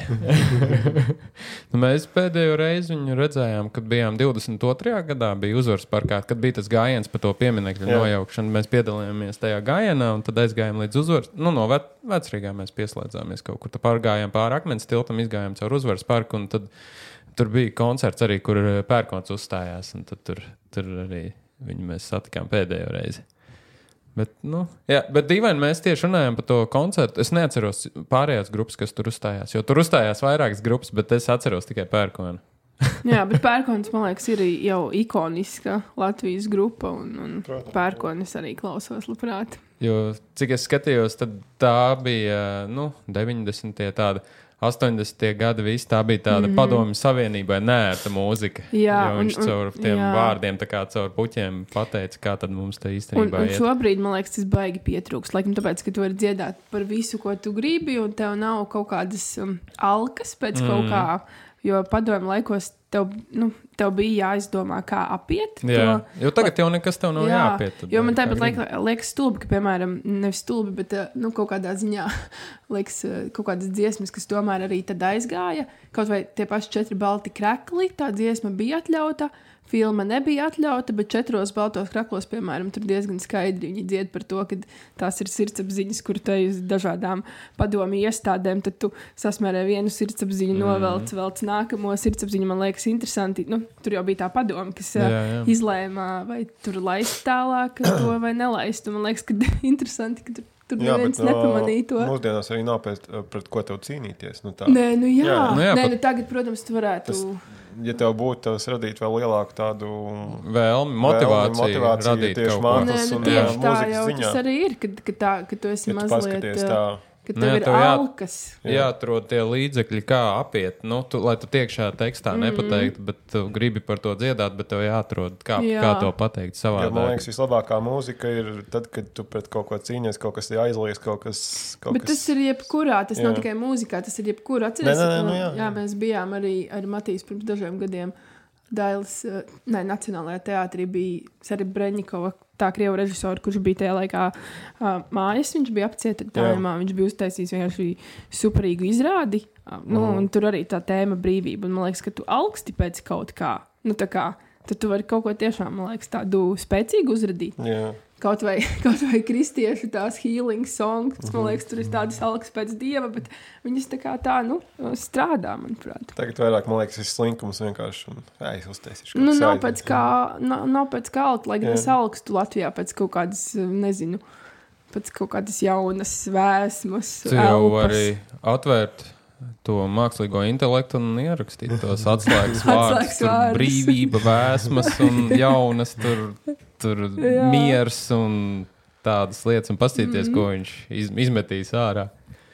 [SPEAKER 2] Nu, mēs pēdējo reizi viņu redzējām, kad bijām divdesmit otrajā gadā, bija Uzvaras parkā, kad bija tas gājiens par to pieminekļu
[SPEAKER 3] Jā.
[SPEAKER 2] nojaukšanu. Mēs piedalījāmies tajā gājienā un tad aizgājām līdz Uzvaras. Nu, no Ve- Vecrīgā mēs pieslēdzāmies kaut kur. Tad pārgājām pāri Akmens tiltam, izgājām caur Uzvaras parku un tad tur bija koncerts arī, kur Pērkons uzstājās. Un tad tur, tur arī viņu mēs satikām pēdējo reizi. Bet, nu, jā, bet dīvaini mēs tieši runājam par to koncertu. Es neatceros pārējās grupas, kas tur uzstājās. Jo tur uzstājās vairākas grupas, bet es atceros tikai Pērkonu.
[SPEAKER 4] Jā, bet Pērkons, man liekas, ir jau ikoniska Latvijas grupa. Un, un Pērkonis arī klausos labprāt.
[SPEAKER 2] Jo, cik es skatījos, tad tā bija nu, deviņdesmitie tāda. astoņdesmitie gadi viss tā bija tāda mm-hmm. padomju savienībai nērta mūzika.
[SPEAKER 4] Jā,
[SPEAKER 2] jo viņš
[SPEAKER 4] un,
[SPEAKER 2] caur tiem
[SPEAKER 4] jā.
[SPEAKER 2] vārdiem, tā kā caur puķiem pateica, kā tad mums te īstenībā
[SPEAKER 4] un, un
[SPEAKER 2] iet.
[SPEAKER 4] šobrīd, man liekas, tas baigi pietrūks. Laikam tāpēc, ka tu vari dziedāt par visu, ko tu gribi, un tev nav kaut kādas um, alkas pēc mm. kaut kā, jo padomju laikos tev, nu, tev bija jāizdomā, kā apiet
[SPEAKER 2] Jā,
[SPEAKER 4] to.
[SPEAKER 2] jo tagad jau nekas tev nav
[SPEAKER 4] Jā,
[SPEAKER 2] jāapiet. Tad,
[SPEAKER 4] jo man
[SPEAKER 2] kā
[SPEAKER 4] tāpat
[SPEAKER 2] gribi.
[SPEAKER 4] liek, liekas stulbi, ka, piemēram, nevis stulbi, bet nu, kaut kādā ziņā liekas kaut kādas dziesmas, kas tomēr arī tad aizgāja. Kaut vai tie paši četri balti krekli, tā dziesma bija atļauta, filma nebija atļauta, bet četros baltos kreklos, piemēram, tur diezgan skaidri viņi dzied par to, ka tās ir sirdsapziņas, kur te uz dažādām padomju iestādēm, tad tu sasmērē vienu sirdsapziņu, mm. novelc, velc nākamo sirdsapziņu, man liekas interesanti. Nu, tur jau bija tā padoma, kas jā, jā. izlēma, vai tur laist tālāk to vai nelaist. Un man liekas, ka interesanti, ka tur, tur
[SPEAKER 3] Jā,
[SPEAKER 4] neviens
[SPEAKER 3] bet,
[SPEAKER 4] nepamanīja to.
[SPEAKER 3] Mūsdienās arī nav pēc, pret ko tev cīnīties. Nu, tā.
[SPEAKER 4] Nē, nu jā.
[SPEAKER 3] Jā.
[SPEAKER 2] Nu jā,
[SPEAKER 4] Nē,
[SPEAKER 2] pat-
[SPEAKER 4] nu tagad, protams, tu varētu...
[SPEAKER 3] Tas- Ja tev būtu tas radīt vēl lielāku tādu
[SPEAKER 2] Vēlmi, motivāciju,
[SPEAKER 3] vēlmi, motivāciju
[SPEAKER 2] radīt
[SPEAKER 3] tieši
[SPEAKER 2] kaut ko.
[SPEAKER 3] mākslas
[SPEAKER 4] Nē, nu
[SPEAKER 3] un,
[SPEAKER 4] tieši
[SPEAKER 3] jā,
[SPEAKER 4] tā
[SPEAKER 3] mūzikas
[SPEAKER 4] jau
[SPEAKER 3] ziņā.
[SPEAKER 4] tas arī ir, kad, kad, tā, kad tu esi
[SPEAKER 3] Ja tu
[SPEAKER 4] mazliet...
[SPEAKER 3] paskaties
[SPEAKER 4] uh,
[SPEAKER 3] tā,
[SPEAKER 4] Kad
[SPEAKER 2] Nē,
[SPEAKER 4] tev ir
[SPEAKER 2] tev jā-
[SPEAKER 4] alkas.
[SPEAKER 3] Jā.
[SPEAKER 2] Jāatrod tie līdzekļi, kā apiet, nu, tu, lai tu tiekšā tekstā mm. nepateiktu, bet tu gribi par to dziedāt, bet tev jāatrod, kā,
[SPEAKER 4] Jā.
[SPEAKER 2] kā to pateikt
[SPEAKER 3] jā, man
[SPEAKER 2] savādāk.
[SPEAKER 3] liekas, vislabākā mūzika ir tad, kad tu pret kaut ko cīnies, kaut kas ir aizlies, kaut kas... Kaut
[SPEAKER 4] Bet
[SPEAKER 3] kas...
[SPEAKER 4] tas ir jebkurā, tas jā. nav
[SPEAKER 3] Jā.
[SPEAKER 4] tikai mūzikā, tas ir jebkurā. Atceries,
[SPEAKER 3] Nē, nē, nē,
[SPEAKER 4] ka,
[SPEAKER 3] nu jā.
[SPEAKER 4] jā, mēs bijām arī ar Matīs pirms dažiem gadiem. Dailes, uh, ne, Nacionālajā teātrī bija Sari Breņikova, tā krievu režisora, kurš bija tajā laikā uh, mājas. Viņš bija apcietinājumā, viņš bija uztaisījis vienkārši superīgu izrādi. Uh, nu,
[SPEAKER 3] Mhm.
[SPEAKER 4] un tur arī tā tēma brīvība. Un man liekas, ka tu augsti pēc kaut kā. Nu, tā kā, tad tu vari kaut ko tiešām, man liekas, tādu spēcīgu uzradīt.
[SPEAKER 3] Jā.
[SPEAKER 4] Kaut vai, kaut vai kristiešu tās healing songs, kas, man liekas, tur ir tādas algas pēc dieva, bet viņas tā kā tā, nu, strādā, manuprāt.
[SPEAKER 3] Tagad vairāk, man liekas, ir slinkums vienkārši. Un, jā, es uztaisīšu.
[SPEAKER 4] Nu,
[SPEAKER 3] kaut
[SPEAKER 4] nav
[SPEAKER 3] kas
[SPEAKER 4] pēc kā, nav, nav pēc kā, lai gan
[SPEAKER 3] Jā.
[SPEAKER 4] es augstu Latvijā pēc kaut kādas, nezinu, pēc kaut kādas jaunas vēsmas,
[SPEAKER 2] Tu jau
[SPEAKER 4] elpas.
[SPEAKER 2] arī atvērt to mākslīgo intelektu un ierakstīt tos atslēgas
[SPEAKER 4] Atslēgas
[SPEAKER 2] vārdus. Tur
[SPEAKER 4] vārdus.
[SPEAKER 2] brīvība, vēsmas un jaunas, tur, tur
[SPEAKER 4] Jā.
[SPEAKER 2] miers un tādas lietas. Un pastīties, mm. ko viņš iz, izmetīs ārā,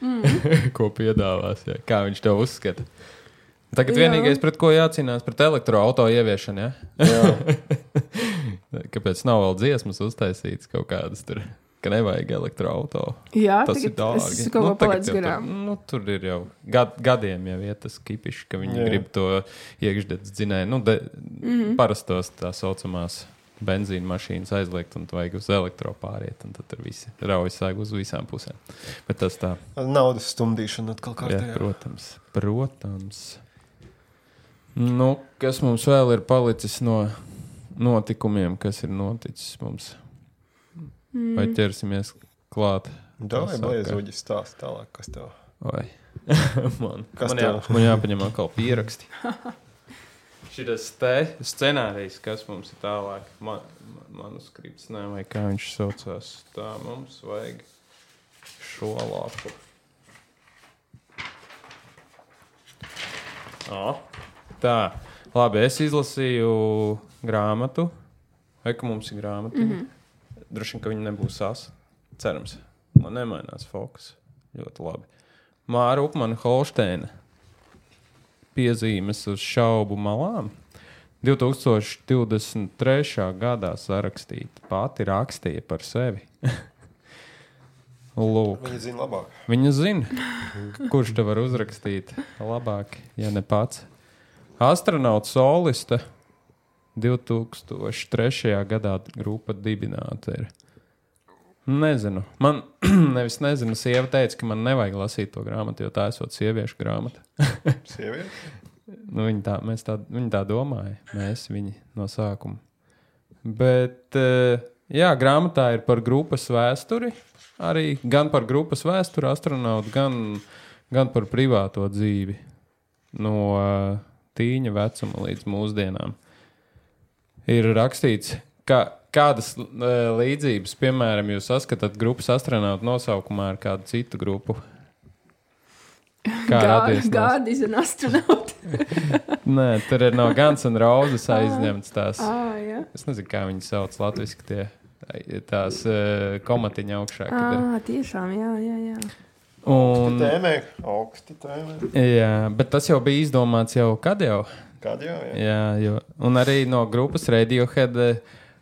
[SPEAKER 2] mm. ko piedāvās, jā. Kā viņš to uzskata. Tagad
[SPEAKER 4] Jā.
[SPEAKER 2] vienīgais, pret ko jācīnās, pret elektroauto ieviešanu, ja?
[SPEAKER 3] Jā.
[SPEAKER 2] Kāpēc nav vēl dziesmas uztaisītas kaut kādas tur? Ka nevajag elektroauto.
[SPEAKER 4] Jā,
[SPEAKER 2] Tas ir
[SPEAKER 4] tagad
[SPEAKER 2] dārgi.
[SPEAKER 4] es kaut ko
[SPEAKER 2] Nu, tagad
[SPEAKER 4] palaidu
[SPEAKER 2] jau
[SPEAKER 4] garām.
[SPEAKER 2] Tur, nu, tur ir jau gad, gadiem jau iet tas kipišs, ka viņi
[SPEAKER 3] Jā.
[SPEAKER 2] grib to iekšdedz dzinēju. Nu, de,
[SPEAKER 4] Mhm.
[SPEAKER 2] mm-hmm. Parastos tā saucamās benzīna mašīnas aizliegt un tu vajag uz elektro pāriet. Un tad tur visi raujas sāg uz visām pusēm. Bet tas tā,
[SPEAKER 3] Naudas stumdīšana atkal
[SPEAKER 2] jā,
[SPEAKER 3] kārtējā.
[SPEAKER 2] protams, protams. Nu, kas mums vēl ir palicis no notikumiem, kas ir noticis mums?
[SPEAKER 4] Mm.
[SPEAKER 2] Vai ķersimies klāt?
[SPEAKER 3] Davai,
[SPEAKER 2] Tas
[SPEAKER 3] bliezuģis stāst tālāk, kas tev.
[SPEAKER 2] Vai? man,
[SPEAKER 3] Kas
[SPEAKER 2] man, jā,
[SPEAKER 3] tev?
[SPEAKER 2] man jāpaņem atkal pieraksti. Šitas te scenārijs, kas mums ir tālāk, man, manuskripts, ne, vai kā viņš saucās, tā mums vajag šo lapu. O, tā, labi, es izlasīju grāmatu, vai ka mums ir grāmata? Mm-hmm. Droši vien, ka viņi nebūs asa. Cerams, man nemainās fokus. Ļoti labi. Māra Upmana Holšteina. Piezīmes uz šaubu malām. divtūkstoš divdesmit trešā gadā sarakstīta. Pati rakstīja par sevi. Lūk.
[SPEAKER 3] Viņi zina labāk.
[SPEAKER 2] Viņa zina, kurš te var uzrakstīt labāk, ja ne pats. Astronauts soliste divtūkstoš trešajā gadā grupa dibināta ir. Nezinu. Man nevis nezinu, sieva teica, ka man nevajag lasīt to grāmatu, jo tā esot sieviešu grāmata.
[SPEAKER 3] Sieviešu?
[SPEAKER 2] Nu, viņi tā, mēs tā, viņi tā domāja. Mēs, viņi no sākuma. Bet, jā, grāmatā ir par grupas vēsturi. Arī gan par grupas vēsturi astronautu, gan, gan par privāto dzīvi. No tīņa vecuma līdz mūsdienām. Ir rakstīts, ka kādas līdzības, piemēram, jūs saskatāt grupas astronautu nosaukumā ar kādu citu grupu? Kā radies?
[SPEAKER 4] Gādis un astronauti.
[SPEAKER 2] Nē, tur ir no Guns N' Roses aizņemts tās.
[SPEAKER 4] Ah, jā.
[SPEAKER 2] Es nezinu, kā viņi sauc latviski tie tās uh, komatiņa augšā.
[SPEAKER 4] Ah, tiešām, jā, jā, jā.
[SPEAKER 2] Un,
[SPEAKER 3] tēmē, augsti tēmē.
[SPEAKER 2] Jā, bet tas jau bija izdomāts jau kad jau?
[SPEAKER 3] Kad jau, jā.
[SPEAKER 2] Jā, jo, un arī no grupas Radiohead uh,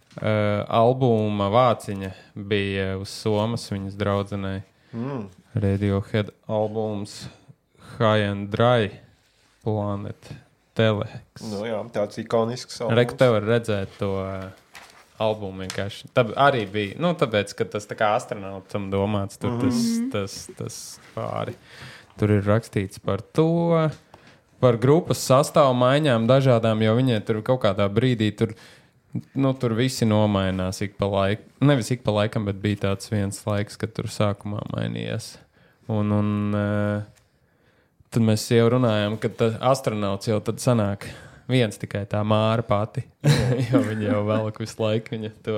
[SPEAKER 2] albuma vāciņa bija uz somas viņas draudzenei.
[SPEAKER 3] Mm.
[SPEAKER 2] Radiohead albums High and Dry Planet Telex.
[SPEAKER 3] Nu jā, tāds ikonisks albums.
[SPEAKER 2] Reku tev var redzēt to uh, albumu vienkārši. Tad arī bija, nu tāpēc, ka tas tā kā astronautam domāts, tur tas,
[SPEAKER 3] Mhm.
[SPEAKER 2] tas, tas pāri. Tur ir rakstīts par to, par grupas sastāvu maiņām dažādām, jo viņai tur kaut kādā brīdī tur, nu, tur visi nomainās ik pa laikam. Nevis ik pa laikam, bet bija tāds viens laiks, kad tur sākumā mainījās. Un, un uh, tad mēs jau runājām, ka astronauts jau tad sanāk viens tikai tā Māra pati, jo viņa jau velk visu laiku viņa to,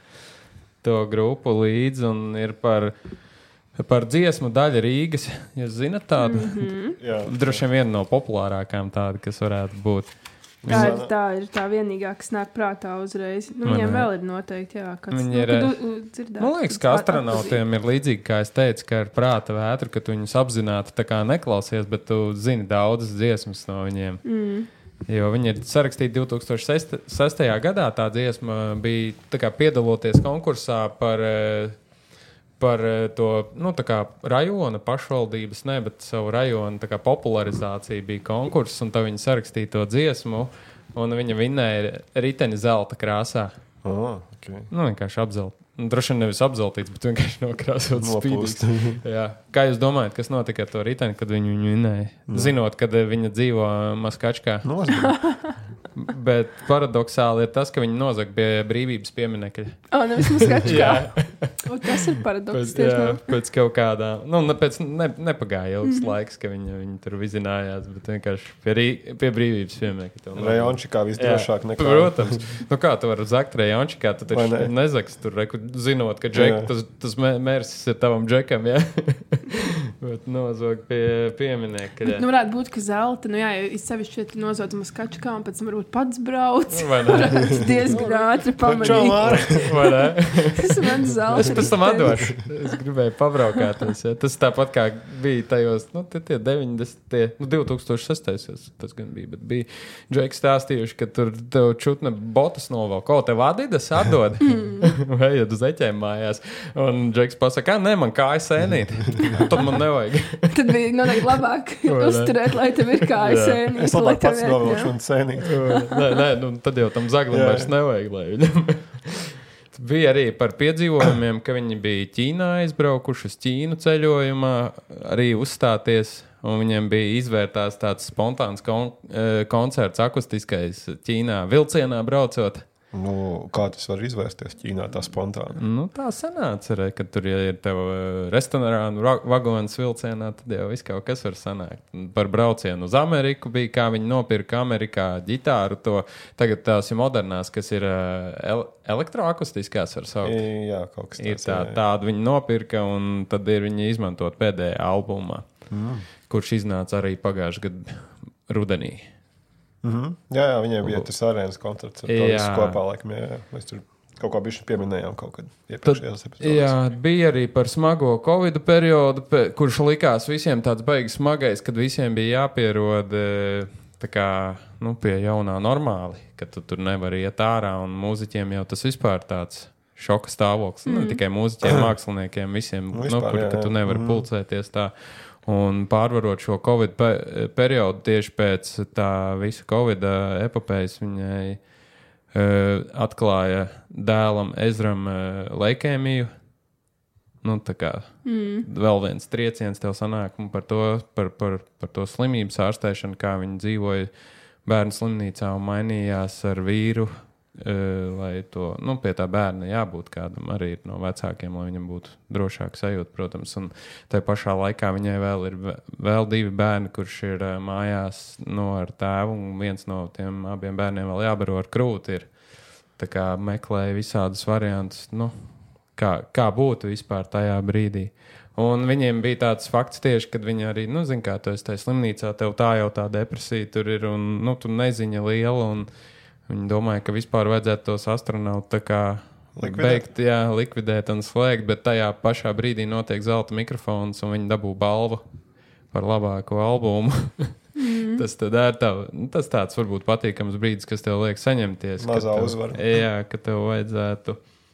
[SPEAKER 2] to grupu līdzi un ir par, par dziesmu daļa Rīgas. Jūs zinat tādu?
[SPEAKER 4] Mm-hmm.
[SPEAKER 3] Jā.
[SPEAKER 2] Droši vien viena no populārākām tāda, kas varētu būt.
[SPEAKER 4] Tā ir, tā ir tā vienīgā, kas nāk prātā uzreiz. Nu, viņiem vēl ir noteikti, jā. Kāds,
[SPEAKER 2] Viņi
[SPEAKER 4] nu,
[SPEAKER 2] ir,
[SPEAKER 4] kad u- u- dzirdēt,
[SPEAKER 2] man liekas, ka astronautiem ir līdzīgi, kā es teicu, ka ir prāta vētra, ka tu viņus apzināti tā kā neklausies, bet tu zini daudzas dziesmas no viņiem.
[SPEAKER 4] Mm.
[SPEAKER 2] Jo viņi ir sarakstīti divi tūkstoši sestajā gadā. Tā dziesma bija tā kā piedaloties konkursā par, par to nu, tā kā rajona pašvaldības, ne, bet savu rajonu tā kā popularizāciju bija konkurss, un tā viņi sarakstīja to dziesmu, un viņa vinnēja riteni zelta krāsā.
[SPEAKER 3] Oh, okay.
[SPEAKER 2] Nu, vienkārši apzelt. Droši vien nevis apzeltīts, bet vienkārši nokrāsots
[SPEAKER 3] Nopūst.
[SPEAKER 2] spīdīgs. Jā. Kā jūs domājat, kas notika ar to riteni, kad viņu viņu vinnēja? Zinot, kad viņa dzīvo Maskačkā.
[SPEAKER 3] Nozag.
[SPEAKER 2] Bet paradoxāli ir tas, ka viņi nozag pie brīvības pieminekļa.
[SPEAKER 4] O, nevis Maskačkā.
[SPEAKER 2] Jā,
[SPEAKER 4] O, tas ir paradoks.
[SPEAKER 2] pēc, jā,
[SPEAKER 4] tiešām.
[SPEAKER 2] pēc kaut kādā, nu, ne, pēc, ne, nepagāja ilgs mm. laiks, ka viņi, viņi tur vizinājās, bet vienkārši pie, rī, pie brīvības pieminekļa.
[SPEAKER 3] Rejončikā visdrošāk
[SPEAKER 2] Jā,
[SPEAKER 3] nekā.
[SPEAKER 2] protams. Nu kā tu vari zakt Rejončikā, tu
[SPEAKER 3] Vai
[SPEAKER 2] taču
[SPEAKER 3] ne?
[SPEAKER 2] nezaks tur, reku, zinot, ka džek,
[SPEAKER 3] Jā.
[SPEAKER 2] tas, tas mē- mērsis ir tavam džekam, jā. Bet nozog pie pieminekļa.
[SPEAKER 4] Nu, varētu būt, ka zelta, nu jā, ja sevišķi, ja tu nozauc Maskačkā un pēc tam varbūt pats brauc.
[SPEAKER 2] Vai ne?
[SPEAKER 4] Tas diezgan ātri
[SPEAKER 3] Čau,
[SPEAKER 4] pamanīt.
[SPEAKER 3] Māra!
[SPEAKER 2] Vai ne?
[SPEAKER 4] Tas ir mans zelta.
[SPEAKER 2] Es pēc tam atdošu. Es gribēju pabraukāties. Ja. Tas tāpat kā bija tajos, nu, tie, tie deviņdesmitie, nu, divi tūkstoši sestais tas gan bija, bet bija Džeki stāstījuši, ka tur tev čutne botas novalk. Ko, tev Adidas atdod? Vai ejot uz eķēm mājās? Un Džeks pasaka, nē, man kāja sēnīt. Tad man nevajag.
[SPEAKER 4] Tad bija noteikti labāk
[SPEAKER 2] Vai ne?
[SPEAKER 4] uzturēt, lai tev ir kājas
[SPEAKER 2] Jā.
[SPEAKER 4] sēnīt.
[SPEAKER 3] Es labāk pats novilkšu un sēnīt.
[SPEAKER 2] nē, nē, nu, tad jau tam zaglim
[SPEAKER 3] Jā.
[SPEAKER 2] vairs nevajag, lai viņam. Bija arī par piedzīvojumiem, ka viņi bija Ķīnā aizbraukuši uz Ķīnu ceļojumā, arī uzstāties, un viņiem bija izvērtās tāds spontāns kon eh, koncerts akustiskais Ķīnā vilcienā braucot.
[SPEAKER 3] Nu, kā tas var izvērsties Ķīnā tā spontāni?
[SPEAKER 2] Nu, tā sanāca, re, ka tur, ja ir tev eh, restorānu ra- vagons vilcienā, tad jau viss kaut kas var sanākt. Un par braucienu uz Ameriku bija, kā viņi nopirka Amerikā ģitāru, to tagad tās ir modernās, kas ir eh, el elektroakustiskās, var saukt.
[SPEAKER 3] Jā, kaut kas
[SPEAKER 2] Ir
[SPEAKER 3] tāds.
[SPEAKER 2] tā,
[SPEAKER 3] jā, jā.
[SPEAKER 2] tādu viņi nopirka, un tad ir viņi izmantot pēdējā albumā,
[SPEAKER 3] Mm.
[SPEAKER 2] kurš iznāca arī pagājušajā gadā rudenī.
[SPEAKER 3] Mhm. Jā, jā, viņiem bija tas arēnas koncerts ar to
[SPEAKER 2] Jā.
[SPEAKER 3] visu kopā, laikam, jā, jā. Mēs tur kaut kā bišķi pieminējām kaut kad iepriekšējās epizodēs.
[SPEAKER 2] Jā, bija arī par smago Covid periodu, pe, kurš likās visiem tāds baigs smagais, kad visiem bija jāpierod e, tā kā, nu, pie jaunā normāli, ka tu tur nevari iet ārā, un mūziķiem jau tas vispār tāds šoka stāvoklis. Mm. Ne tikai mūziķiem, māksliniekiem, visiem,
[SPEAKER 3] Nu,
[SPEAKER 2] nu,
[SPEAKER 3] vispār,
[SPEAKER 2] kur,
[SPEAKER 3] jā,
[SPEAKER 2] ka tu
[SPEAKER 3] jā.
[SPEAKER 2] nevari
[SPEAKER 3] Mhm.
[SPEAKER 2] pulcēties tā. Un pārvarot šo Covid pe periodu tieši pēc tā visa Covid epopējas viņai uh, atklāja dēlam Ezram uh, leikēmiju. nu, tā kā mm. vēl viens trieciens tev sanāk par to, par, par, par to slimības ārstēšanu, kā viņi dzīvoja bērnu slimnīcā un mainījās ar vīru, uh, lai to, nu, pie tā bērna jābūt kādam arī no vecākiem, lai viņam būtu drošāk sajūta, protams. Un tai pašā laikā viņai vēl ir vēl divi bērni, kurš ir uh, mājās no ar tēvu, un viens no tiem abiem bērniem vēl jābaro ar krūti ir. Tā kā meklēja visādus variantus, nu, kā, kā būtu vispār tajā brīdī. Un viņiem bija tāds fakts tieši, kad viņi arī, nu, zin kā, tu esi tajā slimnīcā, tev tā jau tā depresija tur ir, un, nu, tu neziņa liela, un viņi domāja, ka vispār vajadzētu tos astronautu tā kā likvidēt. beigt, jā, likvidēt un slēgt, bet tajā pašā brīdī notiek zelta mikrofons, un viņi dabū balvu par labāko albumu. Mm. Tas tad ir tā, tas tāds varbūt patīkams brīdis, kas tev liek saņemties.
[SPEAKER 3] Mazā
[SPEAKER 2] tev,
[SPEAKER 3] uzvara.
[SPEAKER 2] Jā, ka tev vajadzētu,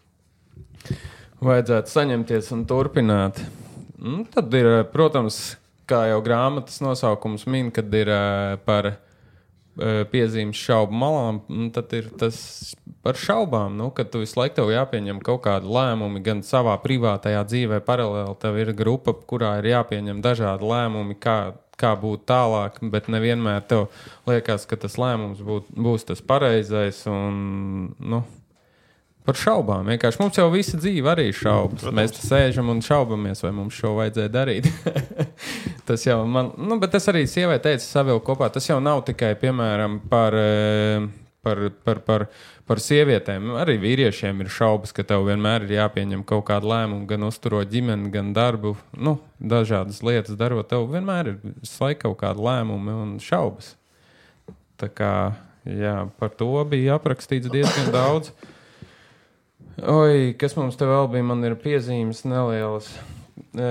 [SPEAKER 2] vajadzētu saņemties un turpināt. Nu, tad ir, protams, kā jau grāmatas nosaukums min, kad ir uh, par uh, piezīmes šaubu malām, tad ir tas par šaubām, nu, kad tu visu laiku tev jāpieņem kaut kādi lēmumi, gan savā privātajā dzīvē paralēli, tev ir grupa, kurā ir jāpieņem dažādi lēmumi, kā, kā būt tālāk, bet nevienmēr tev liekas, ka tas lēmums būt, būs tas pareizais un, nu, par šaubām. Vienkārši mums jau visa dzīve arī šaubas. Protams. Mēs te sēžam un šaubamies, vai mums šo vajadzēja darīt. Tas jau man, nu, bet tas arī sievai teica savēl kopā. Tas jau nav tikai, piemēram, par, par, par, par, par sievietēm. Arī vīriešiem ir šaubas, ka tev vienmēr ir jāpieņem kaut kādu lēmumu, gan uzturot ģimeni, gan darbu. Nu, dažādas lietas darot. Tev vienmēr ir slaika kaut kāda lēmumi un šaubas. Tā kā, jā, par to bija aprakstīts diezgan daudz. Oi, kas mums te vēl bija? Man ir piezīmes nelielas. E,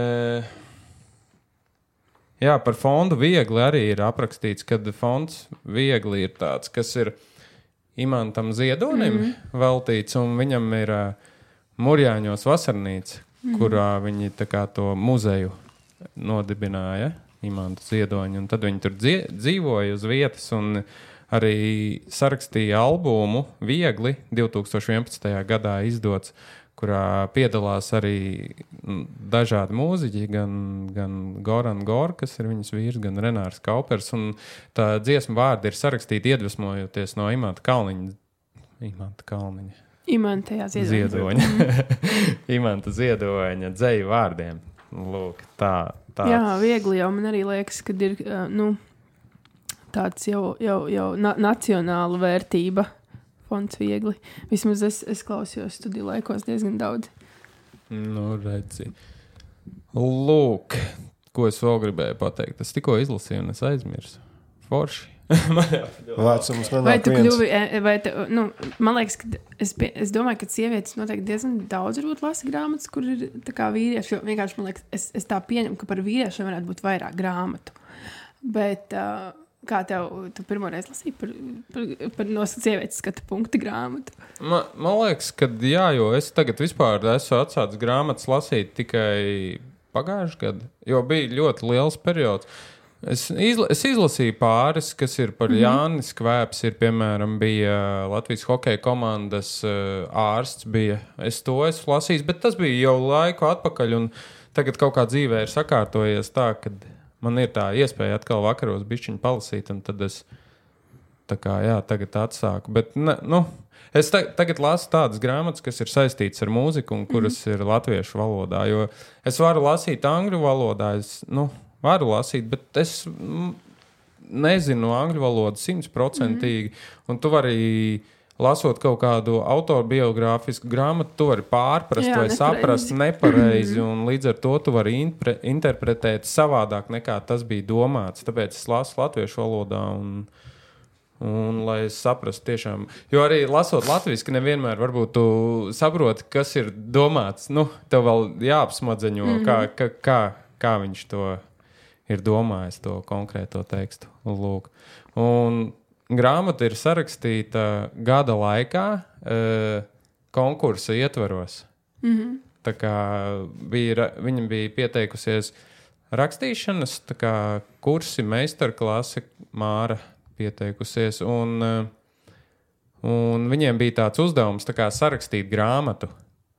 [SPEAKER 2] jā, par fondu Viegli arī ir aprakstīts, kad fonds Viegli ir tāds, kas ir Imantam Ziedonim mm-hmm. veltīts, un viņam ir uh, Murjāņos vasarnīca, mm-hmm. kurā viņi tā kā to muzeju nodibināja, Imanta Ziedoņa, un tad viņi tur dzie- dzīvoja uz vietas, un arī sarakstīja albumu Viegli divtūkstoš vienpadsmitajā gadā izdots, kurā piedalās arī dažādi mūziķi, gan, gan Goran Gor, kas ir viņas vīrs, gan Renārs Kaupers, un tā dziesma vārdi ir sarakstīti iedvesmojoties no Imanta Kalniņa. Imanta Kalniņa.
[SPEAKER 4] Imanta, jā,
[SPEAKER 2] Ziedoņa. Imanta Ziedoņa dzeju vārdiem. Lūk, tā, tāds.
[SPEAKER 4] Jā, Viegli jau man arī liekas, kad ir, uh, nu, tāds jau, jau, jau na- nacionāla vērtība, fonds Viegli. Vismaz es, es klausījos studiju laikos diezgan daudz.
[SPEAKER 2] Nu, redzi. Lūk, ko es vēl gribēju pateikt. Es tikko izlasīju un es aizmirsu. Forši.
[SPEAKER 3] Vecums
[SPEAKER 4] Vai
[SPEAKER 3] nenāk
[SPEAKER 4] tu
[SPEAKER 3] viens.
[SPEAKER 4] kļuvi, e, vai tu, nu, man liekas, ka es, pie, es domāju, ka sievietes noteikti diezgan daudz varbūt lasa grāmatas, kur ir tā kā vīrieši, jo vienkārši man liekas, es, es tā pieņemu, ka par vīriešiem varētu būt vairāk grāmatu. Bet, uh, kā tev, tu pirmoreiz lasīji par, par, par no sievietes skatu punktu grāmatu?
[SPEAKER 2] Man, man liekas, ka jā, jo es tagad vispār esmu atsācis grāmatas lasīt tikai pagājušajā gadā, jo bija ļoti liels periods. Es, izla, es izlasīju pāris, kas ir par mm-hmm. Jānis Kvēps, ir, piemēram, bija Latvijas hokeja komandas uh, ārsts, bija. Es to esmu lasījis, bet tas bija jau laiku atpakaļ, un tagad kaut kā dzīvē ir sakārtojies tā, kad man ir tā iespēja atkal vakaros bišķiņu palasīt, un tad es tā kā, jā, tagad atsāku. Bet, ne, nu, es ta- tagad lasu tādas grāmatas, kas ir saistītas ar mūziku un kuras mm-hmm. ir latviešu valodā, jo es varu lasīt angļu valodā, es, nu, varu lasīt, bet es m, nezinu angļu valodu simtprocentīgi, mm-hmm. un tu vari lasot kaut kādu autobiogrāfisku grāmatu, tu vari pārprast Jā, vai nepareizi. saprast nepareizi, un līdz ar to tu vari impre, interpretēt savādāk nekā tas bija domāts. Tāpēc es lasu latviešu valodā, un, un lai es saprastu tiešām. Jo arī lasot latviski, nevienmēr varbūt tu saproti, kas ir domāts. Nu, tev vēl jāapsmadzeņo, mm-hmm. kā, kā, kā, kā viņš to ir domājis, to konkrēto tekstu. Lūk. Un grāmata ir sarakstīta gada laikā uh, konkursa ietvaros. Mm-hmm. Tā kā bija, viņa bija pieteikusies rakstīšanas, tā kā kursi meistarklase Māra pieteikusies, un, uh, un viņiem bija tāds uzdevums tā kā sarakstīt grāmatu.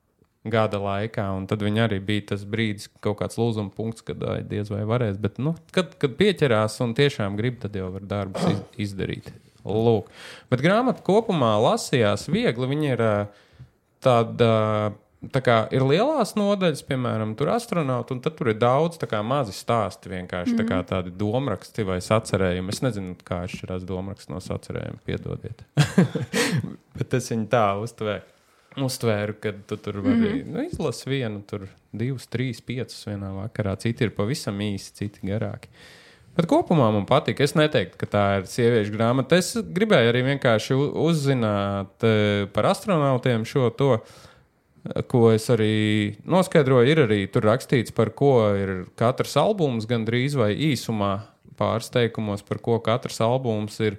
[SPEAKER 2] gada laikā, un tad viņi arī bija tas brīdis, kaut kāds lūzuma punkts, kad ai, diez vai varēs, bet, nu, kad, kad pieķerās un tiešām grib, tad jau var darbus iz, izdarīt. Lūk. Bet grāmata kopumā lasījās viegli, viņi ir tāda, tā kā ir lielās nodaļas, piemēram, tur astronauti, un tad tur ir daudz tā kā mazi stāsti vienkārši, mm. tā kā tādi domraksti vai sacerējumi. Es nezinu, kā atšķirās domraksts no sacerējuma, piedodiet. Bet es viņu tā uztvēru. Uztvēru, ka tu tur vari mm-hmm. nu, izlasi vienu, tur divus, trīs, piecus vienā vakarā. Citi ir pavisam īsi, citi garāki. Bet kopumā man patīk. Es neteiktu, ka tā ir sieviešu grāmata. Es gribēju arī vienkārši uzzināt par astronautiem šo to, ko es arī noskaidroju. Ir arī tur rakstīts, par ko ir katrs albums, gandrīz vai īsumā pāris teikumos, par ko katrs albums ir.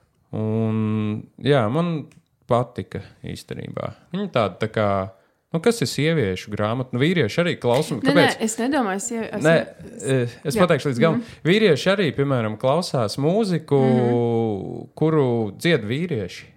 [SPEAKER 2] Un jā, man patika īstenībā. Viņa tāda tā kā, nu kas ir sieviešu grāmata? Nu, vīrieši arī klausās.
[SPEAKER 4] Nē, nē, es nedomāju, sievi... es,
[SPEAKER 2] nē, es, es pateikšu līdz galam. Mm-hmm. Vīrieši arī, piemēram, klausās mūziku, mm-hmm. kuru dzied vīrieši.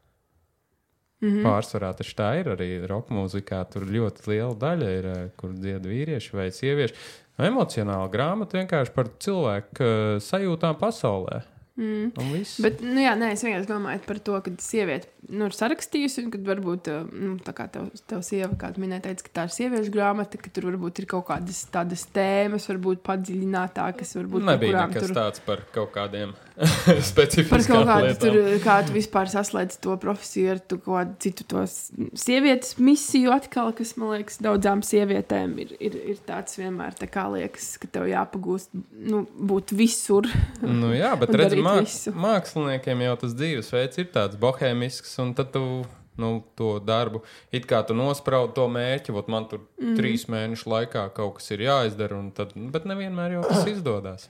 [SPEAKER 2] Mm-hmm. Pārsvarā taču tā ir arī roka mūzikā. Tur ļoti liela daļa ir, kur dzied vīrieši vai sievieši. Emocionāla grāmata vienkārši par cilvēku sajūtām pasaulē.
[SPEAKER 4] Mm. Bet, nu jā, nē, es vienkārši domāju par to, ka sieviete nu, ir sarakstījusi, un kad varbūt, nu, tā kā tev, tev sieva, kā tu minēji, teica, ka tā ir sieviešu grāmata, ka tur varbūt ir kaut kādas tādas tēmas, varbūt padziļinātākas, varbūt
[SPEAKER 2] nebija nekas tur... tāds par kaut kādiem specifiskām lietām. Par kaut kādu
[SPEAKER 4] tur, kā tu vispār saslēdz to profesiju ar tu kaut kādu citu to sievietes misiju atkal, kas, man liekas, daudzām sievietēm ir, ir, ir tāds vienmēr, tā kā liekas, ka tev jāpagūst, nu, būt visur.
[SPEAKER 2] Nu jā, bet redz, māk, māksliniekiem jau tas dzīvesveids ir tāds bohēmisks, un tad tu, nu, to darbu, it kā tu nospraudi to mērķi, vot man tur mm. trīs mēnešu laikā kaut kas ir jāizdara, un tad, bet nevienmēr jau tas izdodās.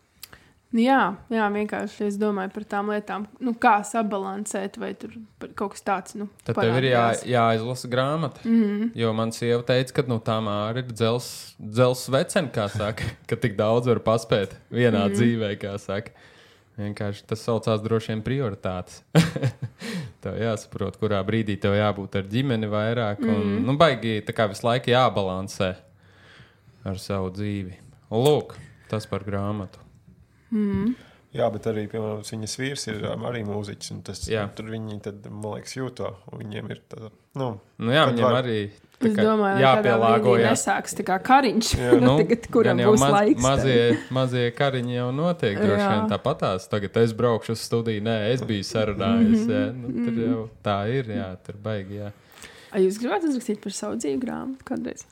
[SPEAKER 4] Jā, jā, vienkārši es domāju par tām lietām, nu, kā sabalansēt, vai tur kaut kas tāds, nu,
[SPEAKER 2] tad tev ir jā, jāizlasa grāmata, mm-hmm. jo man sieva teica, ka, nu, tā māra ir dzels, dzels veceni, kā saka, ka tik daudz var paspēt vienā mm-hmm. dzīvē, kā saka. Vienkārši tas saucās droši vien prioritātes. Tev jāsaprot, kurā brīdī tev jābūt ar ģimeni vairāk, un, mm-hmm. nu, baigi tā kā visu laiku jābalansē ar savu dzīvi. Lūk, tas par grāmatu.
[SPEAKER 4] Mm.
[SPEAKER 3] Jā, bet arī, piemēram, viņas vīrs ir arī mūziķis, un tas, tur viņi tad, man liekas, jūto, un viņiem ir tā, nu...
[SPEAKER 2] Nu jā, viņiem var... arī tā
[SPEAKER 4] kā
[SPEAKER 2] jāpielāgo. Es domāju, kādā
[SPEAKER 4] brīdī nesāks tā kā kariņš, nu, tagad, kuram būs maz, laiks.
[SPEAKER 2] Mazie, mazie kariņi jau notiek, droši vien tāpatās. Tagad es braukšu uz studiju, nē, es biju sarunājies, jā, nu, tur jau tā ir, jā, tur baigi, jā.
[SPEAKER 4] A jūs gribētu uzrakstīt par savu dzīvi grāmatu kādreiz?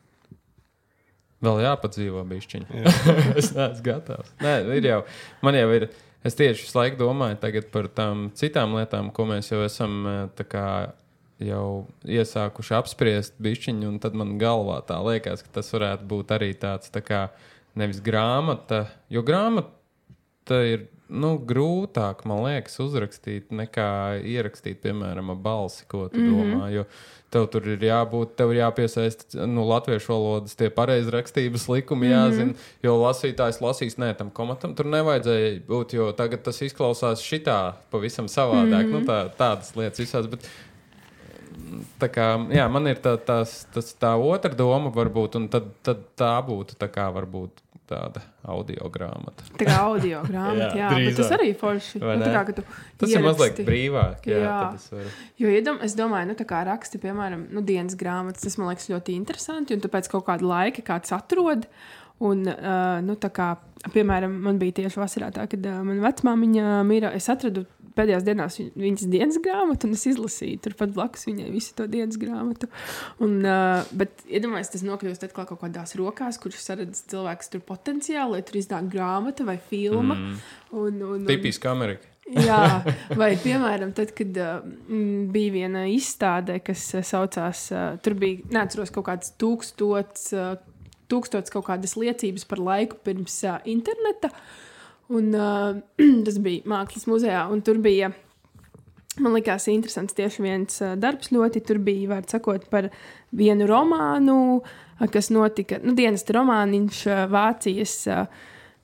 [SPEAKER 2] Vēl jāpadzīvo bišķiņi. Es neesmu gatavs. Nē, ir jau, man jau ir, es tieši visu laiku domāju tagad par tām citām lietām, ko mēs jau esam tā kā jau iesākuši apspriest bišķiņi, un tad man galvā tā liekas, ka tas varētu būt arī tāds tā kā nevis grāmata, jo grāmata ir, nu, grūtāk, man liekas, uzrakstīt nekā ierakstīt, piemēram, ar balsi, ko tu mm-hmm. domā, jo tev tur ir jābūt, tev ir jāpiesaist, nu, latviešu valodas tie pareizrakstības likumi jāzina, mm-hmm. jo lasītājs lasīs, nē, tam komatam tur nevajadzēja būt, jo tagad tas izklausās šitā pavisam savādāk, mm-hmm. nu, tā, tādas lietas visās, bet tā kā, jā, man ir tā, tās, tas, tā otra doma varbūt, un tad, tad tā būtu tā kā varbūt tāda audio grāmata. Tā kā
[SPEAKER 4] audio grāmata, jā, jā bet tas arī forši. Nu, tā kā, ka tu
[SPEAKER 2] tas ieraksti. Ir mazliet brīvāk, jā. jā. Tad es varu.
[SPEAKER 4] Jo iedom, es domāju, nu tā kā raksti, piemēram, nu dienas grāmatas, tas man liekas ļoti interesanti, un tu pēc kaut kāda laika kāds atrod, un, uh, nu tā kā, piemēram, man bija tieši vasarā tā, kad uh, man vecmāmiņa mira, es atradu pēdējās dienās viņas dienas grāmatu, un es izlasīju turpat blakus viņai visu to dienas grāmatu. Un, uh, bet, iedomājies, tas nokļūst atkal kaut kādās rokās, kurš saredz cilvēks tur potenciāli, lai tur iznāk grāmata vai filma. Mm. Un, un,
[SPEAKER 2] Tipiski Amerika.
[SPEAKER 4] Jā, vai, piemēram, tad, kad uh, bija viena izstāde, kas uh, saucās, uh, tur bija, neatceros, kaut kāds tūkstots, uh, tūkstots kaut kādas liecības par laiku pirms uh, interneta. Un uh, tas bija Mākslas muzejā, un tur bija, man likās interesants tieši viens uh, darbs ļoti, tur bija, vārds sakot, par vienu romānu, uh, kas notika, nu, dienesta romāniņš uh, Vācijas uh,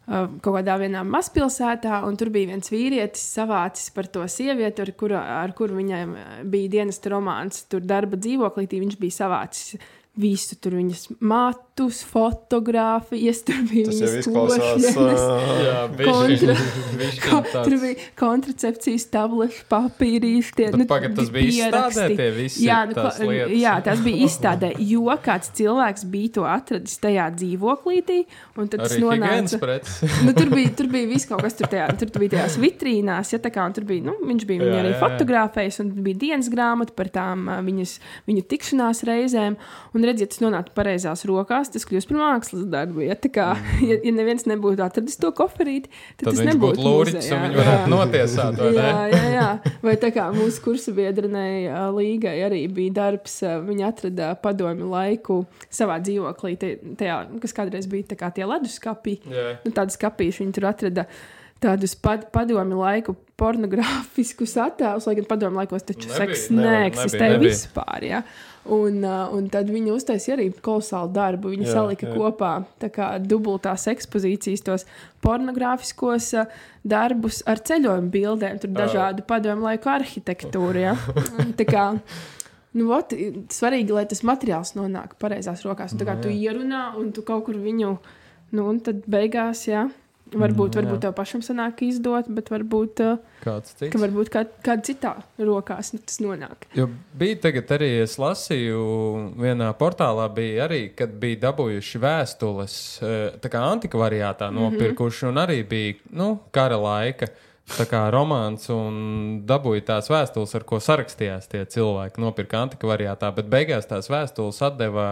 [SPEAKER 4] kaut kādā vienā mazpilsētā, un tur bija viens vīrietis savācis par to sievieti, ar kuru, ar kuru viņai bija dienesta romāns. Tur darba dzīvoklītī viņš bija savācis visu, tur viņas matus, fotogrāfijas, tur bija
[SPEAKER 3] Tas
[SPEAKER 4] viņas
[SPEAKER 3] jau izklausās.
[SPEAKER 4] košļenes.
[SPEAKER 2] Jā,
[SPEAKER 4] Kontra,
[SPEAKER 2] bišķiņ
[SPEAKER 4] ko,
[SPEAKER 2] tāds.
[SPEAKER 4] tur bija kontracepcijas tablešu papīrīši. Tie,
[SPEAKER 2] Bet pagad, tas bija izstādē, tie visi
[SPEAKER 4] jā, nu,
[SPEAKER 2] tās
[SPEAKER 4] ko-
[SPEAKER 2] lietas.
[SPEAKER 4] jā, tas bija izstādē, jo kāds cilvēks bija to atradis tajā dzīvoklītī, un tad tas
[SPEAKER 2] Arī higienas
[SPEAKER 4] nonāca.
[SPEAKER 2] preces.
[SPEAKER 4] Nu, tur bija, tur bija viss kaut kas tur, tajā, tur bija tajās vitrīnās, ja tā kā, un tur bija, nu, viņš bija viņu
[SPEAKER 2] Jā,
[SPEAKER 4] arī
[SPEAKER 2] jā, jā.
[SPEAKER 4] fotografējis, un bija dienas grāmata par tām ā, viņas, viņu tikšanās reizēm, un redz, ja tas nonāk pareizās rokās, tas kļūst par mākslas darbu, ja tā kā, ja, ja neviens nebūtu atradis to koferīti, tad,
[SPEAKER 2] Tad
[SPEAKER 4] tas
[SPEAKER 2] viņš
[SPEAKER 4] nebūtu
[SPEAKER 2] būtu lūriķis,
[SPEAKER 4] muzejā.
[SPEAKER 2] un viņu varētu notiesāt, vai ne?
[SPEAKER 4] Jā, jā, jā. Vai tā kā mūsu kursabiedrenei ā, Līgai arī bija darbs, ā, viņa atrada padomju laiku savā dzīvoklī, te- tajā, kas kādreiz bija tā kā tie leduskapī,
[SPEAKER 2] Jā.
[SPEAKER 4] nu, tādas kapīši viņi tur atrada tādus pad, padomju laiku pornogrāfiskus attēlus, lai gan padomju laikos taču
[SPEAKER 2] Nebija,
[SPEAKER 4] seks
[SPEAKER 2] nebija,
[SPEAKER 4] neeksistēja
[SPEAKER 2] nebija.
[SPEAKER 4] vispār, jā. Un, uh, un tad viņi uztaisīja arī kolosālu darbu. Viņi
[SPEAKER 3] Jā,
[SPEAKER 4] jā, salika
[SPEAKER 3] jā.
[SPEAKER 4] jā. kopā tā kā dubultās ekspozīcijas, tos pornogrāfiskos uh, darbus ar ceļojumu bildēm, tur dažādu padomu laiku arhitektūru. Ja? Un tā kā, nu, ot, svarīgi, lai tas materiāls nonāk pareizās rokās. Un tā kā tu ierunā un tu kaut kur viņu, nu, un tad beigās, jā. Varbūt,
[SPEAKER 2] jā.
[SPEAKER 4] varbūt tev pašam sanāk izdot, bet varbūt, uh,
[SPEAKER 2] Kāds cits?
[SPEAKER 4] ka varbūt kā, kāda citā rokās nu, tas nonāk.
[SPEAKER 2] Jo bija tagad arī, es lasīju, vienā portālā bija arī, kad bija dabūjuši vēstules, eh, tā kā antikvariātā nopirkuši, un arī bija, nu, kara laika, tā kā romāns, un dabūja tās vēstules, ar ko sarakstījās tie cilvēki, nopirka antikvariātā, bet beigās tās vēstules atdeva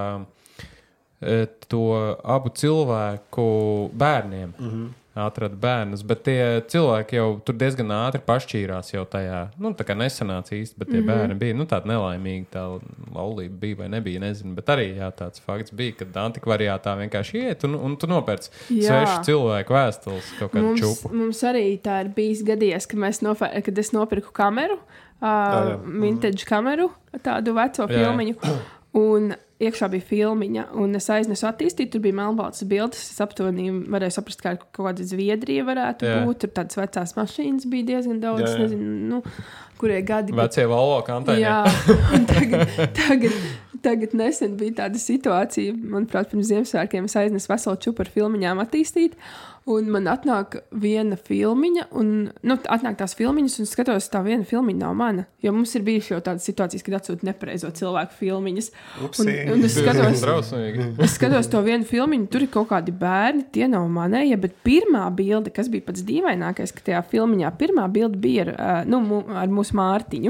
[SPEAKER 2] eh, to abu cilvēku bērniem. Mhm. Atrada bērnus, bet tie cilvēki jau tur diezgan ātri pašķīrās jau tajā, nu, tā kā nesanāca īsti, bet tie mm -hmm. bērni bija, nu, tādi nelaimīgi, tā laulība bija vai nebija, nezinu, bet arī, jā, tāds fakts bija, kad antikvariātā vienkārši iet un, un tu nopērc
[SPEAKER 4] Jā.
[SPEAKER 2] svešu cilvēku vēstules, kaut kādu
[SPEAKER 4] Mums,
[SPEAKER 2] čupu.
[SPEAKER 4] mums arī tā ir bijis gadījies, ka mēs nofē, kad es nopirku kameru, uh,
[SPEAKER 3] jā.
[SPEAKER 4] vintage kameru, tādu veco
[SPEAKER 2] Jā.
[SPEAKER 4] filmiņu, un iekšā bija filmiņa, un es aiznesu attīstīt, tur bija melnbaltas bildes, es aptuveni varēju saprast, kā kaut kāda Zviedrija varētu
[SPEAKER 2] Jā.
[SPEAKER 4] būt, tur tādas vecās mašīnas bija diezgan daudz,
[SPEAKER 3] Jā, jā.
[SPEAKER 4] nezinu, nu, kurie gadi. bet-
[SPEAKER 2] Vecie Volvo kantāņi.
[SPEAKER 4] Jā, un tagad, tagad, tagad nesen bija tāda situācija, manuprāt, pirms Ziemassvētkiem es aiznesu veselu čupu ar filmiņām attīstīt, un man atnāk viena filmiņa, un, nu, atnāk tās filmiņas, un skatos, tā viena filmiņa nav mana, jo mums ir bijuši jau tādas situācijas, kad atsūta nepareizo cilvēku filmiņas. Un,
[SPEAKER 3] Upsī.
[SPEAKER 4] un es skatos,
[SPEAKER 2] Drausmīgi.
[SPEAKER 4] es skatos to vienu filmiņu, tur ir kaut kādi bērni, tie nav manējie, bet pirmā bilde, kas bija pats dīvainākais, ka tajā filmiņā pirmā bilde bija ar, ā, nu, mu- ar mūsu Mārtiņu.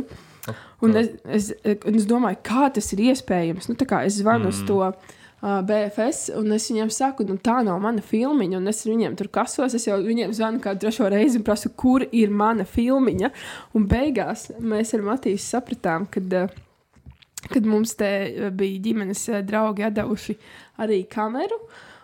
[SPEAKER 4] Un es, es, un es domāju, kā tas ir iespējams. Nu, tā kā es zvanu mm. uz to uh, B F S, un es viņiem saku, nu, tā nav mana filmiņa. Un es viņiem tur kasos, es jau viņiem zvanu kādu trešo reizi un prasu, kur ir mana filmiņa. Un beigās mēs ar Matīsu sapratām, kad, uh, kad mums te bija ģimenes uh, draugi atdevuši arī kameru.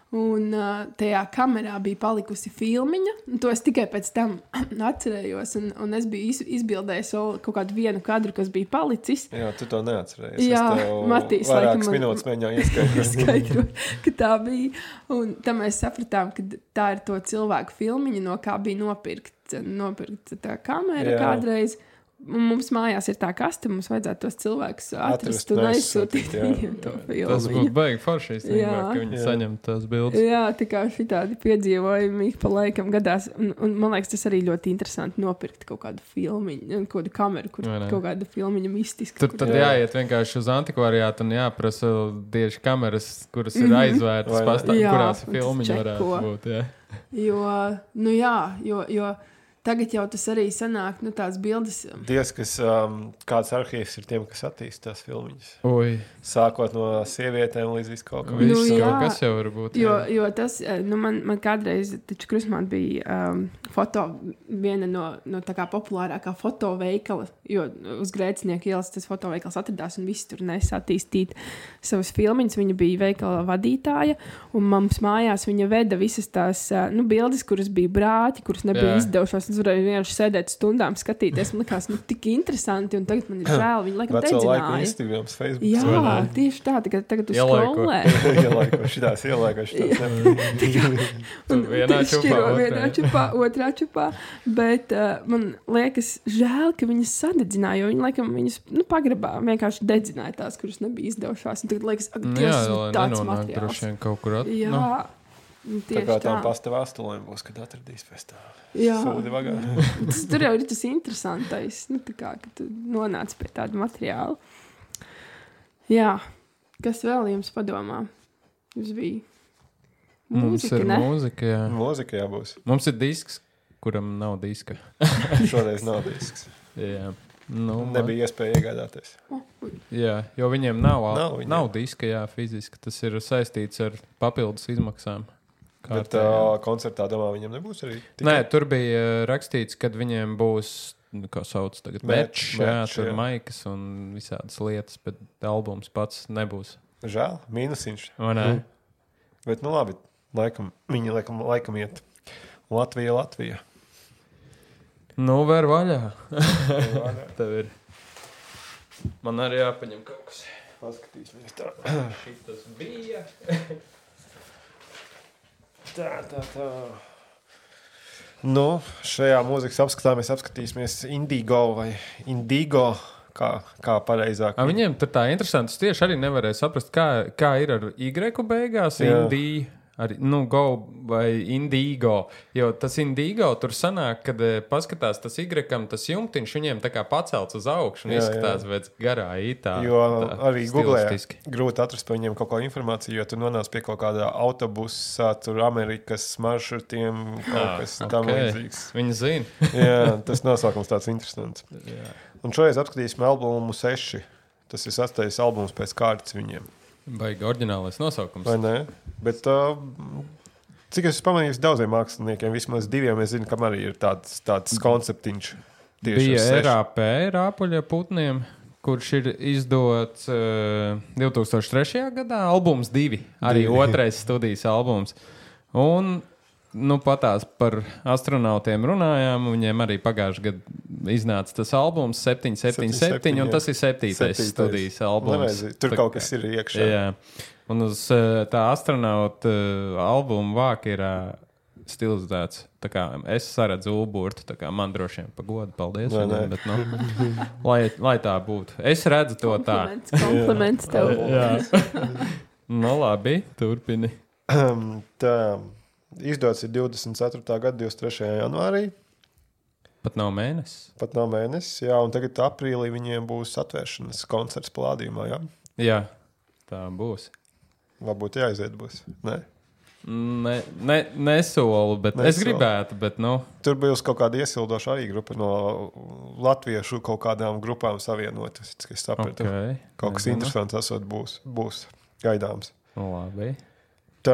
[SPEAKER 4] Un uh, tajā kamerā bija palikusi filmiņa. To es tikai pēc tam atcerējos. Un, un es biju iz, izbildējis vēl kaut kādu vienu kadru, kas bija palicis.
[SPEAKER 3] Jā, tu to neatceries.
[SPEAKER 4] Jā,
[SPEAKER 3] Es tev
[SPEAKER 4] Matīs,
[SPEAKER 3] vairākas
[SPEAKER 4] laikam, man-
[SPEAKER 3] minūtes mēģināju ieskaidrot.
[SPEAKER 4] Skaidrot, ka tā bija. Un tam mēs sapratām, ka tā ir to cilvēku filmiņa, no kā bija nopirkta nopirkt tā kamera
[SPEAKER 3] Jā.
[SPEAKER 4] kādreiz. Un mums mājās ir tā kaste, mums vajadzētu tos cilvēkus atrast,
[SPEAKER 3] Atrast
[SPEAKER 4] un
[SPEAKER 3] un
[SPEAKER 4] aizsūtīt
[SPEAKER 3] aizsūtīt, jā.
[SPEAKER 4] viņiem to
[SPEAKER 2] Tas
[SPEAKER 4] filmiņu.
[SPEAKER 2] būtu baigi forši, īstenībā,
[SPEAKER 4] Jā.
[SPEAKER 2] ka viņi
[SPEAKER 3] Jā.
[SPEAKER 2] saņem tās bildes.
[SPEAKER 4] Jā, tā kā šitādi piedzīvojumi ik pa laikam gadās. Un, un man liekas, tas arī ļoti interesanti nopirkt kaut kādu filmiņu, kaut kādu kameru, kur
[SPEAKER 2] Vai ne?
[SPEAKER 4] kaut kāda filmiņa mistiska.
[SPEAKER 2] Tur
[SPEAKER 4] kur-
[SPEAKER 2] tad jāiet vienkārši uz antikvariātu un jāprasa tieši kameras, kuras ir aizvērtas,
[SPEAKER 3] Vai ne?
[SPEAKER 2] pastā,
[SPEAKER 4] Jā,
[SPEAKER 2] kurās
[SPEAKER 4] un tas
[SPEAKER 2] filmiņi
[SPEAKER 4] čeko.
[SPEAKER 2] varētu būt. Jā.
[SPEAKER 4] Jo, nu jā, jo, jo tagad jau tas arī sanāk, nu tās bildes.
[SPEAKER 3] Dievs, kas um, kāds arhīvs ir tiem, kas attīst tās filmiņas.
[SPEAKER 2] Ui,
[SPEAKER 3] Sākot no sievietēm līdz visu kaut kam.
[SPEAKER 2] viss
[SPEAKER 4] Nu, jā.
[SPEAKER 2] kaut kas jau var būt.
[SPEAKER 4] Jo,
[SPEAKER 2] jā.
[SPEAKER 4] jo tas, eh, nu man, man kādreiz, taču Krusmān bija um, foto, viena no, no tā kā populārākā fotoveikala, jo uz Grēcinieku ielas tas fotoveikals atradās un visi tur nes attīstīt savus filmiņus. Viņa bija veikala vadītāja, un mums mājās viņa veda visas tās, eh, nu, bildes, kuras bija brāķi, kuras nebija
[SPEAKER 2] Jā.
[SPEAKER 4] izdevušās. es varēju vienkārši sēdēt stundām, skatīties. Man likās, nu, tik interesanti, un tagad man ir žēl. Viņi laikam
[SPEAKER 3] Veco laiku
[SPEAKER 4] dedzināja.
[SPEAKER 3] Instagrams, Facebook.
[SPEAKER 4] Jā, tieši tā, tagad, tagad tu
[SPEAKER 2] Ielaiko.
[SPEAKER 4] skolē.
[SPEAKER 3] Ielaiko, šitās ielaiko, šitās nepatīk.
[SPEAKER 4] Un
[SPEAKER 2] vienā
[SPEAKER 4] tad
[SPEAKER 2] čupā,
[SPEAKER 4] šķiro
[SPEAKER 2] otrā.
[SPEAKER 4] vienā čupā, otrā čupā. Bet uh, man liekas, žēl, ka viņas sadedzināja, jo viņi laikam viņas nu, pagrabā vienkārši dedzināja tās, kuras nebija izdevušās. Un tagad liekas, ak,
[SPEAKER 2] Nu,
[SPEAKER 4] Dievs,
[SPEAKER 2] jā,
[SPEAKER 4] tas
[SPEAKER 2] lai
[SPEAKER 4] ir tāds
[SPEAKER 2] nenonāk
[SPEAKER 4] materiāls.
[SPEAKER 2] droši vien kaut kur at...
[SPEAKER 4] Jā,
[SPEAKER 2] Nu,
[SPEAKER 4] nu,
[SPEAKER 3] Tā
[SPEAKER 4] tieši
[SPEAKER 3] kā
[SPEAKER 4] tā.
[SPEAKER 3] tām pasta vēstulēm būs, kad atradīs pēc tā.
[SPEAKER 4] Jā.
[SPEAKER 3] Sūdi vagā.
[SPEAKER 4] Tas tur jau ir tas interesantais, nu, tā kā, ka tu nonāc pie tāda materiāla. Jā, kas vēl jums padomā? Jums bija
[SPEAKER 2] Mums
[SPEAKER 4] mūzika,
[SPEAKER 2] ir
[SPEAKER 4] ne?
[SPEAKER 2] mūzika, jā.
[SPEAKER 3] Mūzika jābūs.
[SPEAKER 2] Mums ir disks, kuram nav diska.
[SPEAKER 3] Šoreiz nav disks.
[SPEAKER 2] Jā. Nu, man-
[SPEAKER 3] Nebija iespēja iegādāties.
[SPEAKER 2] Jā, jo viņiem nav,
[SPEAKER 3] Nav
[SPEAKER 2] nav,
[SPEAKER 3] viņiem.
[SPEAKER 2] nav diska, jā, fiziski. Tas ir saistīts ar papildus izmaksām.
[SPEAKER 3] Bet
[SPEAKER 2] Kārtējām.
[SPEAKER 3] uh, koncertā, domā, viņam nebūs arī?
[SPEAKER 2] Nē, tur bija uh, rakstīts, ka viņiem būs, nu, kā sauc tagad,
[SPEAKER 3] Merch,
[SPEAKER 2] mečs, jā,
[SPEAKER 3] merch,
[SPEAKER 2] tur
[SPEAKER 3] jā.
[SPEAKER 2] maikas un visādas lietas, bet albums pats nebūs.
[SPEAKER 3] Žēl, mīnusiņš.
[SPEAKER 2] Vai ne?
[SPEAKER 3] Mm. Bet, nu labi, laikam, viņi laikam, laikam iet. Latvija, Latvija.
[SPEAKER 2] Nu, vēr vaļā. Tev ir. Man arī jāpaņem kaut kas.
[SPEAKER 3] Paskatīsimies tā.
[SPEAKER 2] Šitas bija.
[SPEAKER 3] Tā, tā, tā. Nu, šajā mūzikas apskatā mēs apskatīsimies Indigo vai Indigo, kā, kā pareizāk.
[SPEAKER 2] A, viņiem tur tā interesanti. Es tieši arī nevarēju saprast, kā, kā ir ar Y beigās.
[SPEAKER 3] Jā.
[SPEAKER 2] Indī, ar, nu, go vai Indigo. Jo tas Indigo tur sanāk, kad eh, paskatās tas Y, tas jumtiņš viņiem tā kā pacelts uz augšu un
[SPEAKER 3] Jā,
[SPEAKER 2] izskatās pēc garā ītā.
[SPEAKER 3] Jo
[SPEAKER 2] tā
[SPEAKER 3] arī Google
[SPEAKER 2] stilistiski.
[SPEAKER 3] grūti atrast par viņiem kaut ko informāciju, jo tu nonāc pie kaut kādā autobusā, tur Amerikas maršrutiem, kaut
[SPEAKER 2] Ah,
[SPEAKER 3] kas tam
[SPEAKER 2] ok.
[SPEAKER 3] līdzīgs.
[SPEAKER 2] Viņi zina.
[SPEAKER 3] Jā, tas nosaukums tāds interesants.
[SPEAKER 2] Jā.
[SPEAKER 3] Un šoreiz apskatīsim albumu seši. Tas ir sastais albums pēc kārtas viņiem.
[SPEAKER 2] Baigi oriģinālais nosaukums.
[SPEAKER 3] Vai ne? Bet, uh, cik es pamanīju, daudziem māksliniekiem, vismaz diviem, es zinu, kam arī ir tāds, tāds konceptiņš. Tieši
[SPEAKER 2] Bija
[SPEAKER 3] uz sešu.
[SPEAKER 2] R A P, Rāpuļa putniem, kurš ir izdots uh, divi tūkstoši trešajā gadā, albums divi, arī
[SPEAKER 3] Divi.
[SPEAKER 2] otrais studijas albums. Un, nu, patās par astronautiem runājām, viņiem arī pagājušajā gadā iznāca tas albums septiņi septiņi septiņi, un tas ir septītais,
[SPEAKER 3] Septītais.
[SPEAKER 2] studijas albums.
[SPEAKER 3] Nevajadzēja. Tur
[SPEAKER 2] Tā
[SPEAKER 3] kaut
[SPEAKER 2] kā-
[SPEAKER 3] kas ir iekšā.
[SPEAKER 2] Jā, un uz uh, tā astronauta uh, albuma vāka ir uh, stilizēts. Tā kā es saredzu Ulburtu, tā kā man droši vien pagodu, paldies
[SPEAKER 3] Vai
[SPEAKER 2] viņam,
[SPEAKER 3] ne?
[SPEAKER 2] bet, nu, lai, lai tā būtu. Es redzu to tā.
[SPEAKER 4] Kompliments, kompliments tev.
[SPEAKER 2] Jā. Nu, labi, turpini.
[SPEAKER 3] Tā, izdots ir divdesmit ceturtā gada divdesmit trešajā janvārī.
[SPEAKER 2] Pat nav mēnesis.
[SPEAKER 3] Pat nav mēnesis, jā, un tagad aprīlī viņiem būs atvēršanas koncerts plādījumā, jā.
[SPEAKER 2] Jā, tā būs.
[SPEAKER 3] Varbūt jāiziet būs, ne?
[SPEAKER 2] Ne, ne, nesolu, bet
[SPEAKER 3] Nesoli.
[SPEAKER 2] es gribētu, bet, nu,
[SPEAKER 3] Tur būs kaut kāda iesildoša arī grupa no latviešu kaut kādām grupām savienotas, cik es sapratu.
[SPEAKER 2] okay.
[SPEAKER 3] Kaut kas
[SPEAKER 2] Nezinu.
[SPEAKER 3] interesants esot būs, būs gaidāms.
[SPEAKER 2] Labi.
[SPEAKER 3] Tā,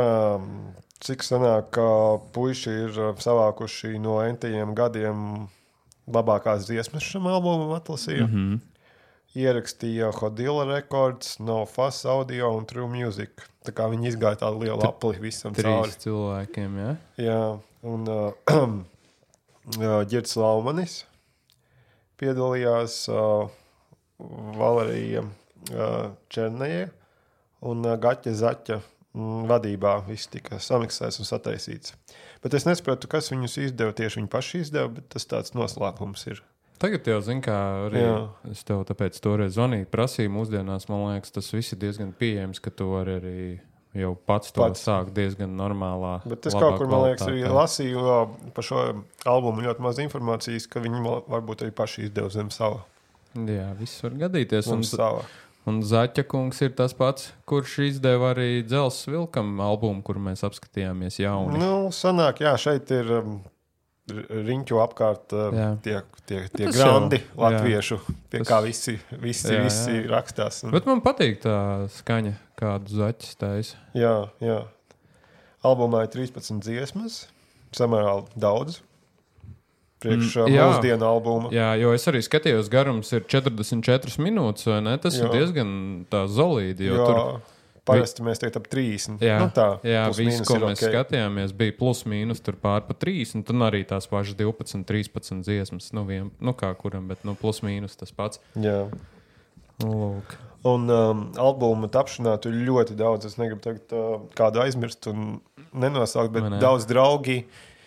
[SPEAKER 3] cik sanāk, ka puiši ir savākuši no entajiem gadiem labākās dziesmas šim albumam atlasīja.
[SPEAKER 2] Mm -hmm.
[SPEAKER 3] Ierakstīja Hodila Records, No Fuss Audio un True Music. Tā kā viņi izgāja tādu lielu apli visam cauri.
[SPEAKER 2] Trīs cilvēkiem, jā?
[SPEAKER 3] Jā, un uh, Girts Laumanis piedalījās, uh, Valerija uh, Černeja un uh, Gaķa Zaķa mm, vadībā. Viss tika samiksēts un sataisīts. Bet es nesaprotu, kas viņus izdeva. Tieši viņi paši izdeva, bet tas tāds noslēpums ir.
[SPEAKER 2] Tagad jau zinu, kā arī
[SPEAKER 3] Jā.
[SPEAKER 2] es tev tāpēc toreiz zvanīju, prasīju mūsdienās, man liekas, tas viss ir diezgan pieejams, ka tu vari arī jau pats to
[SPEAKER 3] Pats.
[SPEAKER 2] sākt diezgan normālā.
[SPEAKER 3] Bet es
[SPEAKER 2] labā
[SPEAKER 3] kaut kur, man liekas, arī
[SPEAKER 2] kvalitātē.
[SPEAKER 3] lasīju uh, par šo albumu ļoti maz informācijas, ka viņi mal- varbūt arī paši izdeva zem sava.
[SPEAKER 2] Jā, viss var gadīties.
[SPEAKER 3] Zem
[SPEAKER 2] Un,
[SPEAKER 3] sava.
[SPEAKER 2] un Zaķa kungs ir tas pats, kurš izdeva arī Dzelzs Vilkam albumu, kuru mēs apskatījāmies jauni.
[SPEAKER 3] Nu, sanāk, jā, šeit ir um, r- riņķu apkārt uh,
[SPEAKER 2] Jā.
[SPEAKER 3] tie, tie, tie
[SPEAKER 2] tas
[SPEAKER 3] grandi
[SPEAKER 2] jau-
[SPEAKER 3] latviešu, pie
[SPEAKER 2] Tas-
[SPEAKER 3] kā visi, visi,
[SPEAKER 2] Jā,
[SPEAKER 3] visi
[SPEAKER 2] jā.
[SPEAKER 3] rakstās. Un,
[SPEAKER 2] Bet man patīk tā skaņa, kādu Zaķis taisa.
[SPEAKER 3] jā, jā. Albumā ir trīspadsmit dziesmas, samērā daudz. Priekš
[SPEAKER 2] Mm,
[SPEAKER 3] mm,
[SPEAKER 2] jā.
[SPEAKER 3] mūsdienu albuma.
[SPEAKER 2] Jā, jo es arī skatījos, garums ir četrdesmit četras minūtes, vai ne? Tas
[SPEAKER 3] Jā.
[SPEAKER 2] ir diezgan tā zolīdi, jo
[SPEAKER 3] Jā.
[SPEAKER 2] tur
[SPEAKER 3] parasti mēs tagad ap trīsdesmit.
[SPEAKER 2] Jā,
[SPEAKER 3] nu, tā,
[SPEAKER 2] jā
[SPEAKER 3] plus
[SPEAKER 2] viss,
[SPEAKER 3] mīnus
[SPEAKER 2] ko
[SPEAKER 3] ir
[SPEAKER 2] mēs
[SPEAKER 3] ok.
[SPEAKER 2] skatījāmies, bija plus mīnus tur pār pa trīsdesmit, un arī tās pašas divpadsmit, trīspadsmit dziesmas, nu, vien, nu kā kuram, bet nu, plus mīnus tas pats.
[SPEAKER 3] Jā.
[SPEAKER 2] Lūk.
[SPEAKER 3] Un um, albuma tapšanā tur ir ļoti daudz. Es negribu tagad uh, kādu aizmirst un nenosaukt, bet
[SPEAKER 2] Man, jā.
[SPEAKER 3] daudz draugi,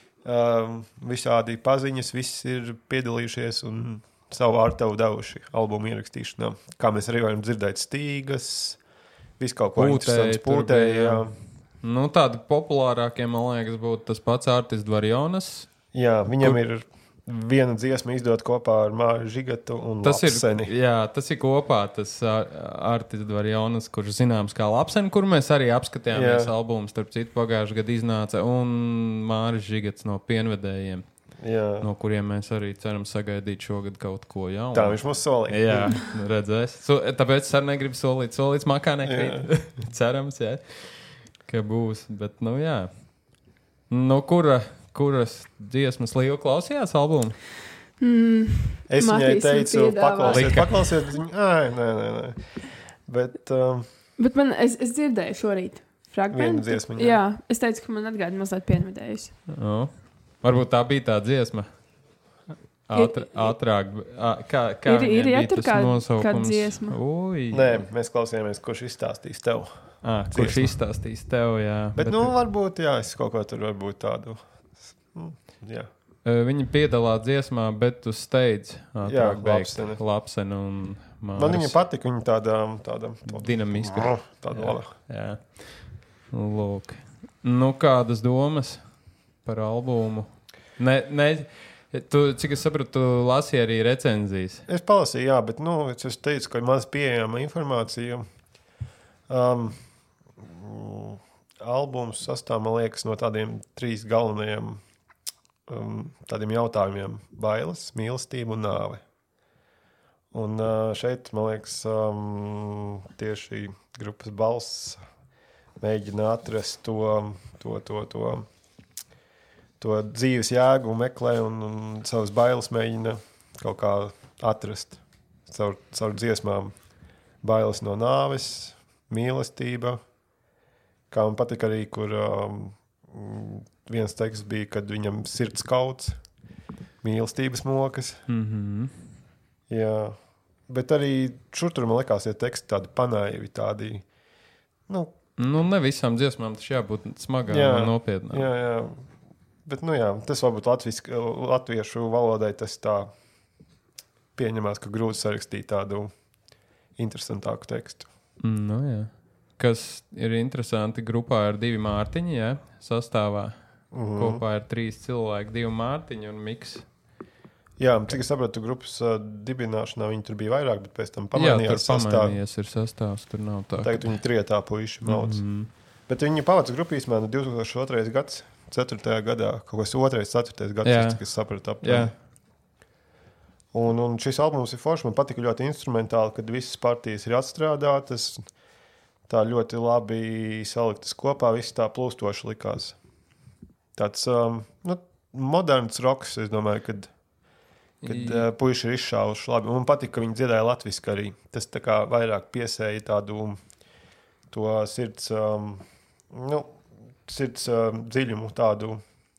[SPEAKER 3] um, visādi paziņas, viss ir piedalījušies un savu ārtavu devuši albumu ierakstīšanā. Kā mēs arī varam dzirdēt stīgas, visu kaut ko
[SPEAKER 2] Pūtēji
[SPEAKER 3] interesants
[SPEAKER 2] tur
[SPEAKER 3] pūtēji.
[SPEAKER 2] bija,
[SPEAKER 3] Jā.
[SPEAKER 2] Nu, tādi populārākie, man liekas, būtu tas pats Artis Dvarjonas.
[SPEAKER 3] jā, viņam
[SPEAKER 2] Kur-
[SPEAKER 3] ir viena dziesma izdot kopā ar Māju Žigatu un
[SPEAKER 2] Tas ir,
[SPEAKER 3] Lapseni.
[SPEAKER 2] jā, tas ir kopā tas Artis Dvarjonas, kurš zināms kā Lapseni, kur mēs arī apskatījāmies
[SPEAKER 3] Jā.
[SPEAKER 2] albumu, starp citu pagājušajā gadā iznāca, un Māris Žigats no Pienvedējiem,
[SPEAKER 3] Jā.
[SPEAKER 2] no kuriem mēs arī ceram sagaidīt šogad kaut ko jaunu.
[SPEAKER 3] Tā viņš mums solīja.
[SPEAKER 2] Jā, redzēs. So, tāpēc es arī negribu solīt, solīts makā nekrīt. Cerams, jā, ka būs, bet nu jā. Nu, kura, kuras dziesmas Līva klausījās albumu?
[SPEAKER 4] Mm,
[SPEAKER 3] Es viņai
[SPEAKER 4] Matīs man
[SPEAKER 3] teicu,
[SPEAKER 4] piedāvā.
[SPEAKER 3] paklausies,
[SPEAKER 2] Lika.
[SPEAKER 3] paklausies. bet viņa, Ai, nē, nē, nē. Bet um,
[SPEAKER 4] bet man, es, es dzirdēju šorīt
[SPEAKER 3] vienu
[SPEAKER 4] fragmentu.
[SPEAKER 3] dziesmu.
[SPEAKER 4] Jā, es teicu, ka man atgādina mazliet pienvedējus.
[SPEAKER 2] O, varbūt tā bija tā dziesma. Ātr, ātrāk. ā, Kā, kā
[SPEAKER 4] Ir- ir
[SPEAKER 2] viņai bija
[SPEAKER 4] ietur
[SPEAKER 2] tas
[SPEAKER 4] kāda-
[SPEAKER 2] nosaukums?
[SPEAKER 4] kāda dziesma?
[SPEAKER 2] Ui.
[SPEAKER 3] Nē, mēs klausījāmies, kurš izstāstīs tev.
[SPEAKER 2] À, kurš
[SPEAKER 3] dziesma.
[SPEAKER 2] izstāstīs tev, jā.
[SPEAKER 3] Bet, bet nu, varbūt, jā, es kaut ko tur varbūt tādu. Mm, Jā,
[SPEAKER 2] Uh, Viņi piedalās dziesmā, bet uz steidz.
[SPEAKER 3] Jā, Lapsene.
[SPEAKER 2] Lapsena un Māris.
[SPEAKER 3] man viņa patika, viņa tāda, tāda
[SPEAKER 2] Dinamiska.
[SPEAKER 3] Tāda
[SPEAKER 2] Jā.
[SPEAKER 3] laba.
[SPEAKER 2] Jā. Lūk. Nu, kādas domas par albumu? Ne, ne, tu, cik es sapratu, tu lasīji arī recenzijas.
[SPEAKER 3] Es palasīju, jā, bet nu, es es teicu, ka ir maz pieejama informācija. Um, mm, albums sastāv, man liekas, no tādiem trīs galvenajiem um, tādiem jautājumiem - bailes, mīlestība un nāve. Un uh, šeit, man liekas, um, tieši grupas balss mēģina atrast to, to, to, to, to dzīves jēgu un meklē un, un savas bailes mēģina kaut kā atrast caur, caur dziesmām. Bailes no nāves, mīlestība. Kā man patika arī, kur um, viens teksts bija, kad viņam sirds kauts, mīlestības mokas.
[SPEAKER 2] Mhm.
[SPEAKER 3] Jā, bet arī šur tur man likās, ja teksti tādi panaivi, tādi, nu,
[SPEAKER 2] Nu, ne visām dziesmām tas jābūt smagām
[SPEAKER 3] Jā.
[SPEAKER 2] un nopietnām.
[SPEAKER 3] jā, jā. Bet, nu jā, tas varbūt latvisk, latviešu valodai tas tā pieņemās, ka grūti sarakstīt tādu interesantāku tekstu.
[SPEAKER 2] Nu, jā. Kas ir interesanti, grupā ir divi Mārtiņi, jā, sastāvā.
[SPEAKER 3] Mhm.
[SPEAKER 2] Kopā ir trīs cilvēki, divi Mārtiņi un Miks.
[SPEAKER 3] Jā, cik es saprotu, grupas uh, dibināšanā viņi tur bija vairāk, bet pēc tam
[SPEAKER 2] Jā, tur
[SPEAKER 3] pamainījās sastāvā.
[SPEAKER 2] pamainījies ir sastāvs, tur nav tā.
[SPEAKER 3] Tagad viņi trietā puiši maudz.
[SPEAKER 2] Mhm.
[SPEAKER 3] Bet viņi pavāca grupu īstenībā no divs tūkstoši otrais gads, ceturtajā gadā, kaut kas otrais, ceturtais gads,
[SPEAKER 2] Jā.
[SPEAKER 3] cik es sapratu
[SPEAKER 2] Jā.
[SPEAKER 3] aptuveni. Un, un šis albums ir foršs, man patika ļoti instrumentāli, kad visas partijas ir atstrādātas, tā ļoti labi saliktas kopā, viss tā plūstoši likās. Tāds um, nu, moderns roks, es domāju, kad, kad uh, puiši ir izšāvuši labi. Un man patika, ka viņi dziedāja latviski arī. Tas tā kā vairāk piesēja tādu to sirds, um, nu, sirds um, dziļumu tādu,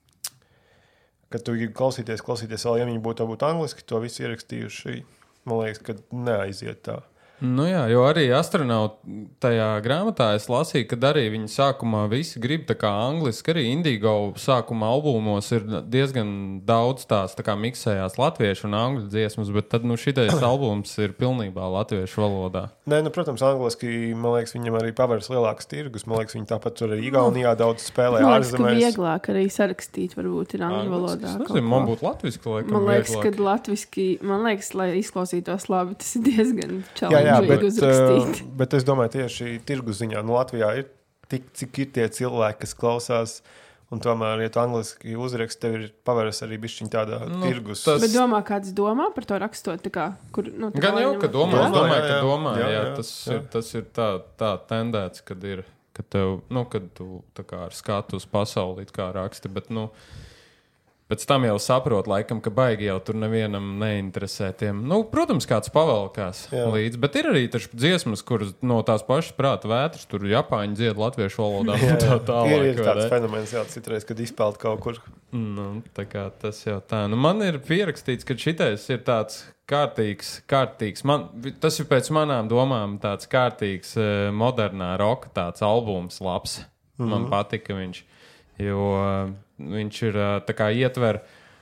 [SPEAKER 3] kad tu gribi klausīties, klausīties vēl, ja viņi būtu būt angliski, to visu ierakstījuši, man liekas, ka neaiziet tā.
[SPEAKER 2] Nu jā, jo arī astronauti tajā grāmatā es lasīju, ka arī viņi sākumā visi grib tā kā angliski, arī Indigo sākuma albumos ir diezgan daudz tās tā kā miksējās latviešu un angļu dziesmas, bet tad nu šitais albums ir pilnībā latviešu valodā.
[SPEAKER 3] Nē, nu, protams, angliski, man liekas, viņam arī pavērs lielāks tirgus. Man liekas, viņi tāpat tur arī Igaunijā daudz spēlē
[SPEAKER 4] Man liekas, ka
[SPEAKER 3] ārzemēs.
[SPEAKER 4] vieglāk arī sarakstīt varbūt ir angļu valodā.
[SPEAKER 2] Es
[SPEAKER 4] kaut
[SPEAKER 2] nezinu, man
[SPEAKER 4] ko.
[SPEAKER 2] būtu latviski, laikam,
[SPEAKER 4] Man liekas,
[SPEAKER 2] vieglāk.
[SPEAKER 4] ka latviski, man liekas, lai izklausītos labi, tas ir diezgan
[SPEAKER 3] Jā, jā,
[SPEAKER 4] challenging
[SPEAKER 3] bet,
[SPEAKER 4] uzrakstīt.
[SPEAKER 3] uh, bet es domāju, tieši tirgus ziņā, nu, Latvijā ir tik, cik ir tie cilvēki, kas klausās, un tomēr, ja tu angliski uzraksti, tev ir pavērs arī bišķiņ tādā
[SPEAKER 2] Nu,
[SPEAKER 3] tirgus.
[SPEAKER 2] tas-
[SPEAKER 4] Bet domā, kāds domā par to rakstot, tā kā, kur, nu, tā
[SPEAKER 2] Gan
[SPEAKER 4] kā
[SPEAKER 2] jau,
[SPEAKER 4] viņam-
[SPEAKER 2] ka domā,
[SPEAKER 3] Jā,
[SPEAKER 2] es domāju,
[SPEAKER 3] jā,
[SPEAKER 2] ka
[SPEAKER 3] jā.
[SPEAKER 2] domā, jā,
[SPEAKER 3] Jā,
[SPEAKER 2] jā,
[SPEAKER 3] jā,
[SPEAKER 2] tas,
[SPEAKER 3] jā.
[SPEAKER 2] Ir, tas ir tā, tā tendēts, kad ir, ka tev, nu, kad tu tā kā ar skatu uz pasauli it kā raksti, bet, nu, pēc tam jau saprot, laikam, ka baigi jau tur nevienam neinteresē tiem. Nu, protams, kāds pavalkās Jā. līdz, bet ir arī taču dziesmas, kuras no tās pašas prāta vētras, tur Japāņu dzied latviešu valodā. Jā, tā tālāk,
[SPEAKER 3] ir, ir tāds fenomens, jā, citreiz, kad izpeld kaut kur.
[SPEAKER 2] Nu, tā kā tas jau tā. Nu, man ir pierakstīts, ka šitais ir tāds kārtīgs, kārtīgs. Man, tas ir pēc manām domām tāds kārtīgs modernā roka tāds albums labs. Mm-hmm. Man patika viņš, jo viņš ir tā kā ietver,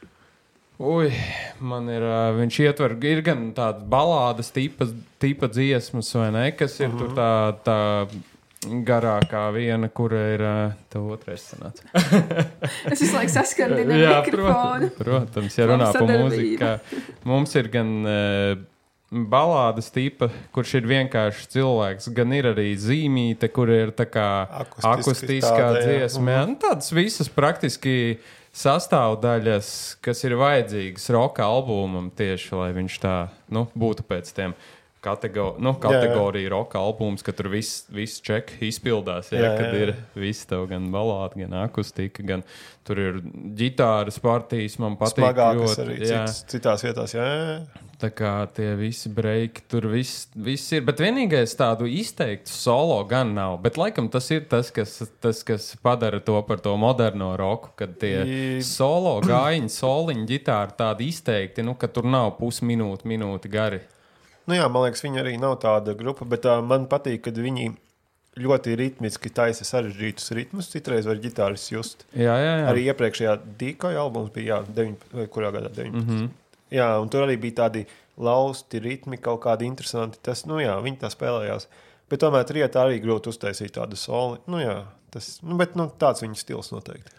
[SPEAKER 2] ui, man ir, viņš ietver, ir gan tādas balādes tipa, tipa dziesmas, vai ne, kas ir mm-hmm. tur tā, tā garākā viena, kura ir, tev otrais sanāca.
[SPEAKER 4] Es visu laiku saskardinu ar mikrofonu.
[SPEAKER 2] Protams, protams, ja runā pa mūziku, mums ir gan balādes tipa, kurš ir vienkārši cilvēks, gan ir arī zīmīte, kur ir tā kā akustiskā dziesma. Jā. Nu, tādas visas praktiski sastāvdaļas, kas ir vajadzīgas roka albumam tieši, lai viņš tā, nu, būtu pēc tiem kategor- nu, kategorija roka albums, ka tur viss vis ček izpildās, jā, jā, kad jā. Ir viss tev gan balāda, gan akustika, gan tur ir ģitāras partijas, man patīk
[SPEAKER 3] smagākas
[SPEAKER 2] ļoti.
[SPEAKER 3] Arī cits, citās vietās, jā, jā.
[SPEAKER 2] Tā kā tie visi breiki, tur viss, viss ir. Bet vienīgais tādu izteiktu solo gan nav. Bet laikam tas ir tas, kas, tas, kas padara to par to moderno roku, kad tie I... solo gājiņi, soliņi, ģitāri tādi izteikti, nu, ka tur nav pusminūti, minūti gari.
[SPEAKER 3] Nu jā, man liekas, viņi arī nav tāda grupa, bet uh, man patīk, kad viņi ļoti ritmiski taisa sarežģītus ritmus. Citreiz var ģitāris just.
[SPEAKER 2] Jā, jā, jā.
[SPEAKER 3] Arī iepriekšējā Dīkoja albums bija, jā, deviņpadsmit, vai kurā gadā deviņpadsmit.
[SPEAKER 2] Mm-hmm.
[SPEAKER 3] Jā, un tur arī bija tādi lausti ritmi, kaut kādi interesanti. Tas, nu jā, viņi tā spēlējās. Bet tomēr trietā arī grūti uztaisīt tādu soli. Nu jā, tas, nu, bet nu, tāds viņa stils noteikti.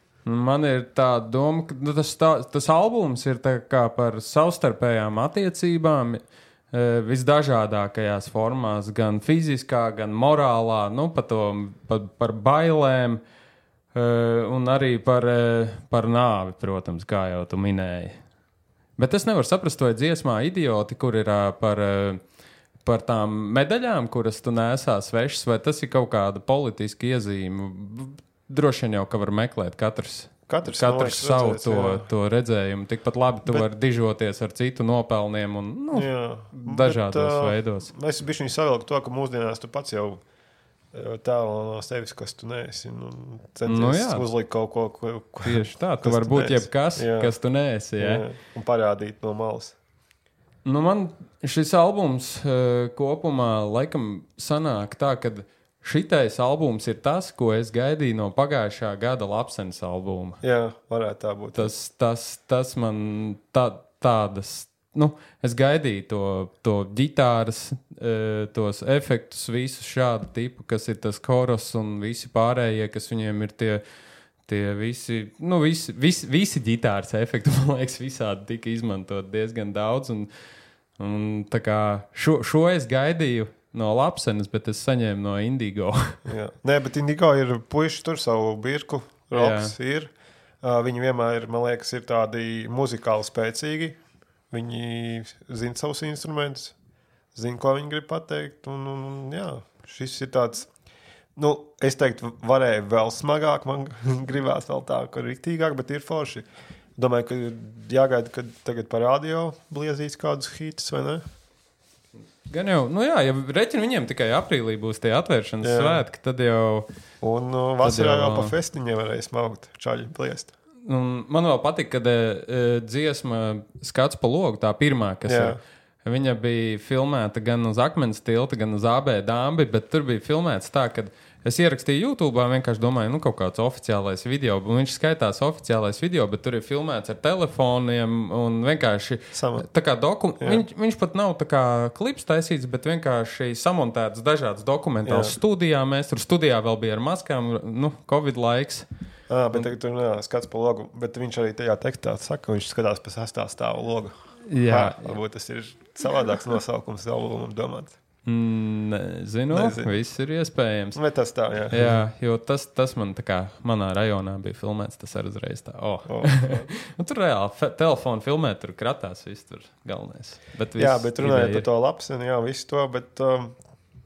[SPEAKER 2] Man ir tā doma, ka nu, tas, tā, tas albums ir tā kā par savstarpējām attiecībām e, visdažādākajās formās, gan fiziskā, gan morālā, nu, par, to, par, par bailēm e, un arī par, e, par nāvi, protams, kā jau tu minēji. Bet es nevaru saprast, vai dziesmā idioti, kur ir uh, par, uh, par tām medaļām, kuras tu nesā svešas, vai tas ir kaut kāda politiska iezīme. Droši vien jau, ka var meklēt katrs,
[SPEAKER 3] katrs,
[SPEAKER 2] katrs savu
[SPEAKER 3] redzēs,
[SPEAKER 2] to,
[SPEAKER 3] jā.
[SPEAKER 2] to redzējumu. Tikpat labi tu bet, vari dižoties ar citu nopelniem un nu, jā, dažādos bet, uh, veidos.
[SPEAKER 3] Es bišķiņ savilku to, ka mūsdienās tu pats jau tēlo no sevis, kas tu neesi. Nu, centies nu, uzlikt kaut ko, ko, ko
[SPEAKER 2] tieši tā, tu vari būt jebkas, jā. Kas tu neesi. Jā.
[SPEAKER 3] Jā. Un parādīt no malas.
[SPEAKER 2] Nu, man šis albums uh, kopumā laikam sanāk tā, ka šitais albums ir tas, ko es gaidīju no pagājušā gada Lapsenes albuma.
[SPEAKER 3] Jā, varētu tā būt.
[SPEAKER 2] Tas, tas, tas man tā, tādas... Nu, es gaidīju to, to ģitāras, e, tos efektus, visus šādu tipu, kas ir tas koros un visi pārējie, kas viņiem ir tie, tie visi, nu, visi, visi, visi ģitāras efekti, man liekas, visādi tika izmantot diezgan daudz. Un, un tā kā šo, šo es gaidīju no Lapsenes, bet es saņēmu no Indigo.
[SPEAKER 3] Jā. Nē, bet Indigo ir puiši tur savu birku, roks Jā. Ir. Uh, viņi vienmēr, man liekas, ir tādi muzikāli spēcīgi. Viņi zina savus instrumentus, zina, ko viņi grib pateikt. Un, un, un, jā, šis ir tāds, nu, es teiktu, varēja vēl smagāk, man gribās vēl tā, ka riktīgāk, bet ir forši. Domāju, ka jāgaida, kad tagad par radio bliezīs kādus hītus, vai ne?
[SPEAKER 2] Gan jau, nu jā, ja reķini viņiem tikai aprīlī būs tie atvēršanas jā. Svētki, tad jau...
[SPEAKER 3] Un uh, vasarā jau, jau pa festiņiem varēja smaukt čaļi bliest.
[SPEAKER 2] Un man vēl patīk, kad e, dziesma Skats pa logu, tā pirmā, kas Jā. Ir. Viņa bija filmēta gan uz Akmens tilta, gan uz A B Dāmbi, bet tur bija filmēts tā, ka es ierakstīju YouTube, vienkārši domāju, nu kaut kāds oficiālais video, un viņš skaitās oficiālais video, bet tur ir filmēts ar telefoniem un vienkārši Sama. Tā kā dokum... Viņš, viņš pat nav tā kā klips taisīts, bet vienkārši samontēts dažādas dokumentāls studijā. Mēs tur studijā vēl bija ar maskām, nu, Covid laiks.
[SPEAKER 3] Ah, bet tagad tur jā, skats pa logu, bet viņš arī tajā tekstā saka, ka viņš skatās pa sastā stāvu logu.
[SPEAKER 2] Jā.
[SPEAKER 3] Hā, varbūt tas ir savādāks nosaukums albumam domāt.
[SPEAKER 2] Nezinu, Nezinu, viss ir iespējams.
[SPEAKER 3] Bet tas tā, jā.
[SPEAKER 2] Jā, jo tas, tas man tā kā manā rajonā bija filmēts, tas arī uzreiz tā, oh. oh, oh. Un tur reāli fe, telefonu filmēt, tur kratās, viss tur galvenais. Bet
[SPEAKER 3] jā, bet runājot par to Lapseni, jā, visu to, bet... Um,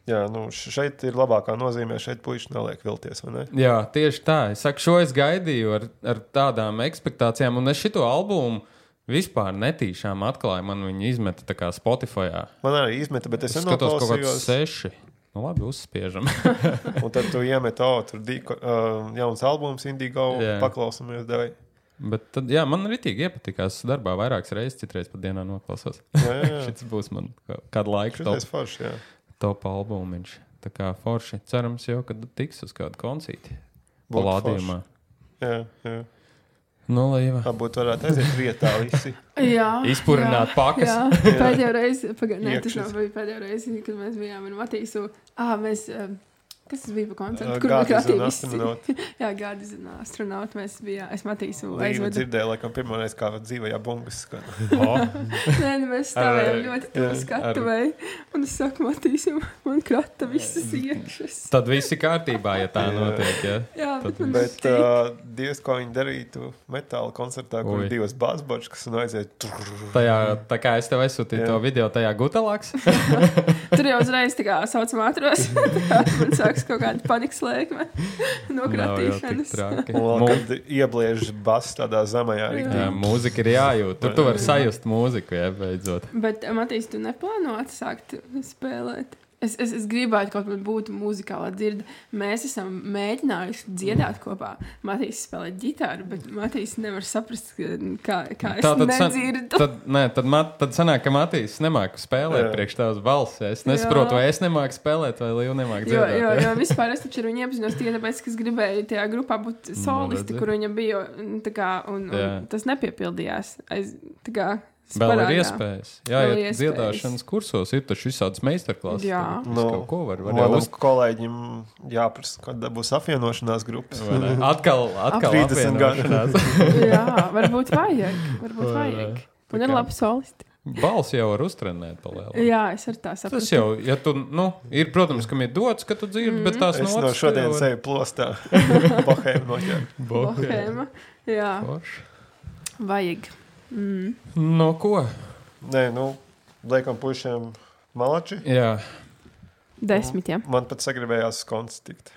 [SPEAKER 3] Jā, nu šeit ir labākā nozīmē, šeit puiši neliek vilties, vai ne?
[SPEAKER 2] Jā, tieši tā. Es saku, šo es gaidīju ar, ar tādām ekspektācijām, un es šito albumu vispār netīšām atklāju. Man viņu izmeta tā kā Spotifyā.
[SPEAKER 3] Man arī izmeta, bet es,
[SPEAKER 2] es skatos kaut kādus seši. Nu labi, uzspiežam.
[SPEAKER 3] Un tad tu iemet, o, tur dīko, uh, jauns albums Indigo,
[SPEAKER 2] Jā.
[SPEAKER 3] paklausamies devai.
[SPEAKER 2] Bet tad, jā, man ritīgi iepatikās darbā vairākas reizes, citreiz pat dienā noklausos.
[SPEAKER 3] Jā, jā, jā.
[SPEAKER 2] Šis būs man kādu laiku top,
[SPEAKER 3] Šitais forši, jā.
[SPEAKER 2] top albumiņš. Tā kā forši. Cerams jau, kad tiks uz kādu koncīti.
[SPEAKER 3] Būtu
[SPEAKER 2] Palādījumā.
[SPEAKER 3] Jā, jā.
[SPEAKER 2] Nu, Līva.
[SPEAKER 3] Varbūt varētu aiziet vietā visi.
[SPEAKER 4] Jā,
[SPEAKER 2] Izpurināt
[SPEAKER 4] jā,
[SPEAKER 2] pakas.
[SPEAKER 4] Jā, pēdējo reizi, pagad, nē, tas
[SPEAKER 3] Iekšas.
[SPEAKER 4] nav bija pēdējo reizi, kad mēs bijām ar Matīsu. Ā, mēs, uh, kas tas bija pa koncertu?
[SPEAKER 3] Uh,
[SPEAKER 4] Kur
[SPEAKER 3] God
[SPEAKER 4] bija
[SPEAKER 3] is an
[SPEAKER 4] krātīgi visi?
[SPEAKER 3] astronaut.
[SPEAKER 4] Jā, God is an astronaut. Mēs bijām, es Matīsu
[SPEAKER 3] Līva
[SPEAKER 4] aizvedu.
[SPEAKER 3] dzirdēja, laikam, pirmoreiz kā dzīvajā bungas skatu.
[SPEAKER 2] Oh.
[SPEAKER 4] Nē, nu mēs stāvējām
[SPEAKER 2] Ar-
[SPEAKER 4] ļoti tuvu
[SPEAKER 3] jā,
[SPEAKER 4] skatuvei. Un es saku Matīsim, man krata visas iekšas.
[SPEAKER 2] Tad viss ir kārtībā, ja tā
[SPEAKER 3] Jā.
[SPEAKER 2] notiek. Ja?
[SPEAKER 4] Jā, bet man
[SPEAKER 3] Bet
[SPEAKER 4] šķiet-
[SPEAKER 3] uh, Dievs, ko viņi darītu metāla koncertā, kur
[SPEAKER 2] Ui.
[SPEAKER 3] ir divas bāzbočkas un aiziet.
[SPEAKER 2] Tajā, tā kā es tev esūtīju
[SPEAKER 3] Jā.
[SPEAKER 2] to video, tajā gutalāks.
[SPEAKER 4] Tur jau uzreiz tā kā saucam ātros. Tā man sāks kaut kāda panikas lēkme. Nokratīšanas.
[SPEAKER 3] Un vēl, kad iebliež bass tādā zemajā
[SPEAKER 2] Jā,
[SPEAKER 3] rītī.
[SPEAKER 2] mūzika ir jājūt. Tur tu vari sajust mūziku, ja beidzot.
[SPEAKER 4] Bet, Matīs, tu neplāno atsākt spēlēt? Es, es, es gribētu, kaut kāda būtu muzikālā dzirde. Mēs esam mēģinājuši dziedāt kopā. Matīs spēlē ģitāru, bet Matīs nevar saprast, kā, kā es
[SPEAKER 2] tad, san,
[SPEAKER 4] nedzirdu.
[SPEAKER 2] tad, nē, tad, mat, tad sanāk, ka Matīs nemāku spēlēt
[SPEAKER 3] Jā.
[SPEAKER 2] priekš tavas balss. Es nesaprotu, vai es nemāku spēlēt, vai Līva nemāku
[SPEAKER 4] Jo,
[SPEAKER 2] dziedāt.
[SPEAKER 4] jo,
[SPEAKER 2] ja?
[SPEAKER 4] jo vispār es taču ar viņu iepazinos tikai tāpēc, ka es gribēju tajā grupā būt solisti,
[SPEAKER 2] redzi.
[SPEAKER 4] kur viņa bija. un Tā kā, un,
[SPEAKER 2] Jā.
[SPEAKER 4] un tas nepiepildījās. Es, tā kā,
[SPEAKER 2] Vēl ir
[SPEAKER 4] parādā.
[SPEAKER 2] iespējas. Jā,
[SPEAKER 4] Vēl
[SPEAKER 2] ja
[SPEAKER 4] iespējas.
[SPEAKER 2] dziedāšanas kursos ir taču visādas meistarklases.
[SPEAKER 4] Jā.
[SPEAKER 2] tagad.
[SPEAKER 3] Nu,
[SPEAKER 2] Kaut ko var, var jau
[SPEAKER 3] Manam
[SPEAKER 2] uz...
[SPEAKER 3] kolēģim jāprasa, kad būs apvienošanās grupas.
[SPEAKER 2] vai ne? Atkal, atkal
[SPEAKER 3] trīsdesmit gadi.
[SPEAKER 2] apvienošanās.
[SPEAKER 4] Jā, varbūt vajag. Varbūt
[SPEAKER 2] Vai ne?
[SPEAKER 4] vajag.
[SPEAKER 2] Tā
[SPEAKER 4] Un ir
[SPEAKER 2] kā-
[SPEAKER 4] labi solisti.
[SPEAKER 2] Balss jau var uztrenēt palēlēt.
[SPEAKER 4] Jā, es ar tā saprotu.
[SPEAKER 2] Tas jau, ja tu, nu, ir, protams, kam ir dots, ka tu dzirdi, bet tās
[SPEAKER 3] Es no
[SPEAKER 2] notis
[SPEAKER 3] šodienas
[SPEAKER 2] jau
[SPEAKER 3] eju plostā. Bohēmu noķēru.
[SPEAKER 4] Bohēma. Jā,
[SPEAKER 2] Forši.
[SPEAKER 4] vajag. Mm.
[SPEAKER 2] No ko?
[SPEAKER 3] Nē, nu, liekam pušiem malači.
[SPEAKER 2] Jā.
[SPEAKER 4] Desmit, jā.
[SPEAKER 3] Man pat sagribējās konts tikt.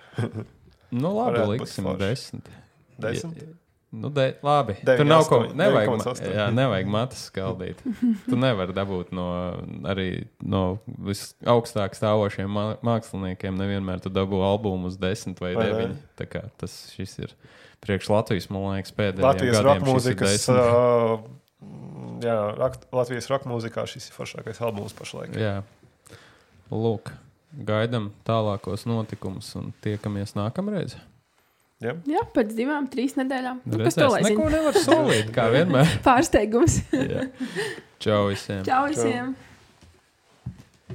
[SPEAKER 2] Nu, labi,
[SPEAKER 3] Varētu būt
[SPEAKER 2] liksim
[SPEAKER 3] forši.
[SPEAKER 2] desmit.
[SPEAKER 3] Desmit?
[SPEAKER 2] Ja, nu, de, labi.
[SPEAKER 3] Deviņi,
[SPEAKER 2] Tur nav ko,
[SPEAKER 3] astoņi,
[SPEAKER 2] nevajag,
[SPEAKER 3] deviņi
[SPEAKER 2] ma-
[SPEAKER 3] komats astoņi.
[SPEAKER 2] jā, nevajag matas skaldīt. Tu nevari dabūt no, arī no visaugstākāk stāvošiem mā- māksliniekiem. Nevienmēr tu dabū albumu uz desmit vai
[SPEAKER 3] Vai ne?
[SPEAKER 2] deviņi. Tā kā tas šis ir priekš Latvijas, man liekas, pēdējiem
[SPEAKER 3] Latvijas
[SPEAKER 2] gadiem
[SPEAKER 3] rock
[SPEAKER 2] šis ir
[SPEAKER 3] mūzikas.
[SPEAKER 2] desmit.
[SPEAKER 3] Uh, jā, rak- Latvijas rock mūzikā šis ir foršākais albums pašlaik.
[SPEAKER 2] Jā. Lūk, gaidam tālākos notikumus un tiekamies nākamreiz.
[SPEAKER 3] Ja?
[SPEAKER 4] Jā, pēc divām, trīs nedēļām. Nu, kas
[SPEAKER 2] Redzēs,
[SPEAKER 4] to lai
[SPEAKER 2] neko
[SPEAKER 4] zina?
[SPEAKER 2] nevar solīt, kā vienmēr.
[SPEAKER 4] Pārsteigums.
[SPEAKER 2] Jā. Čau visiem!
[SPEAKER 4] Čau visiem!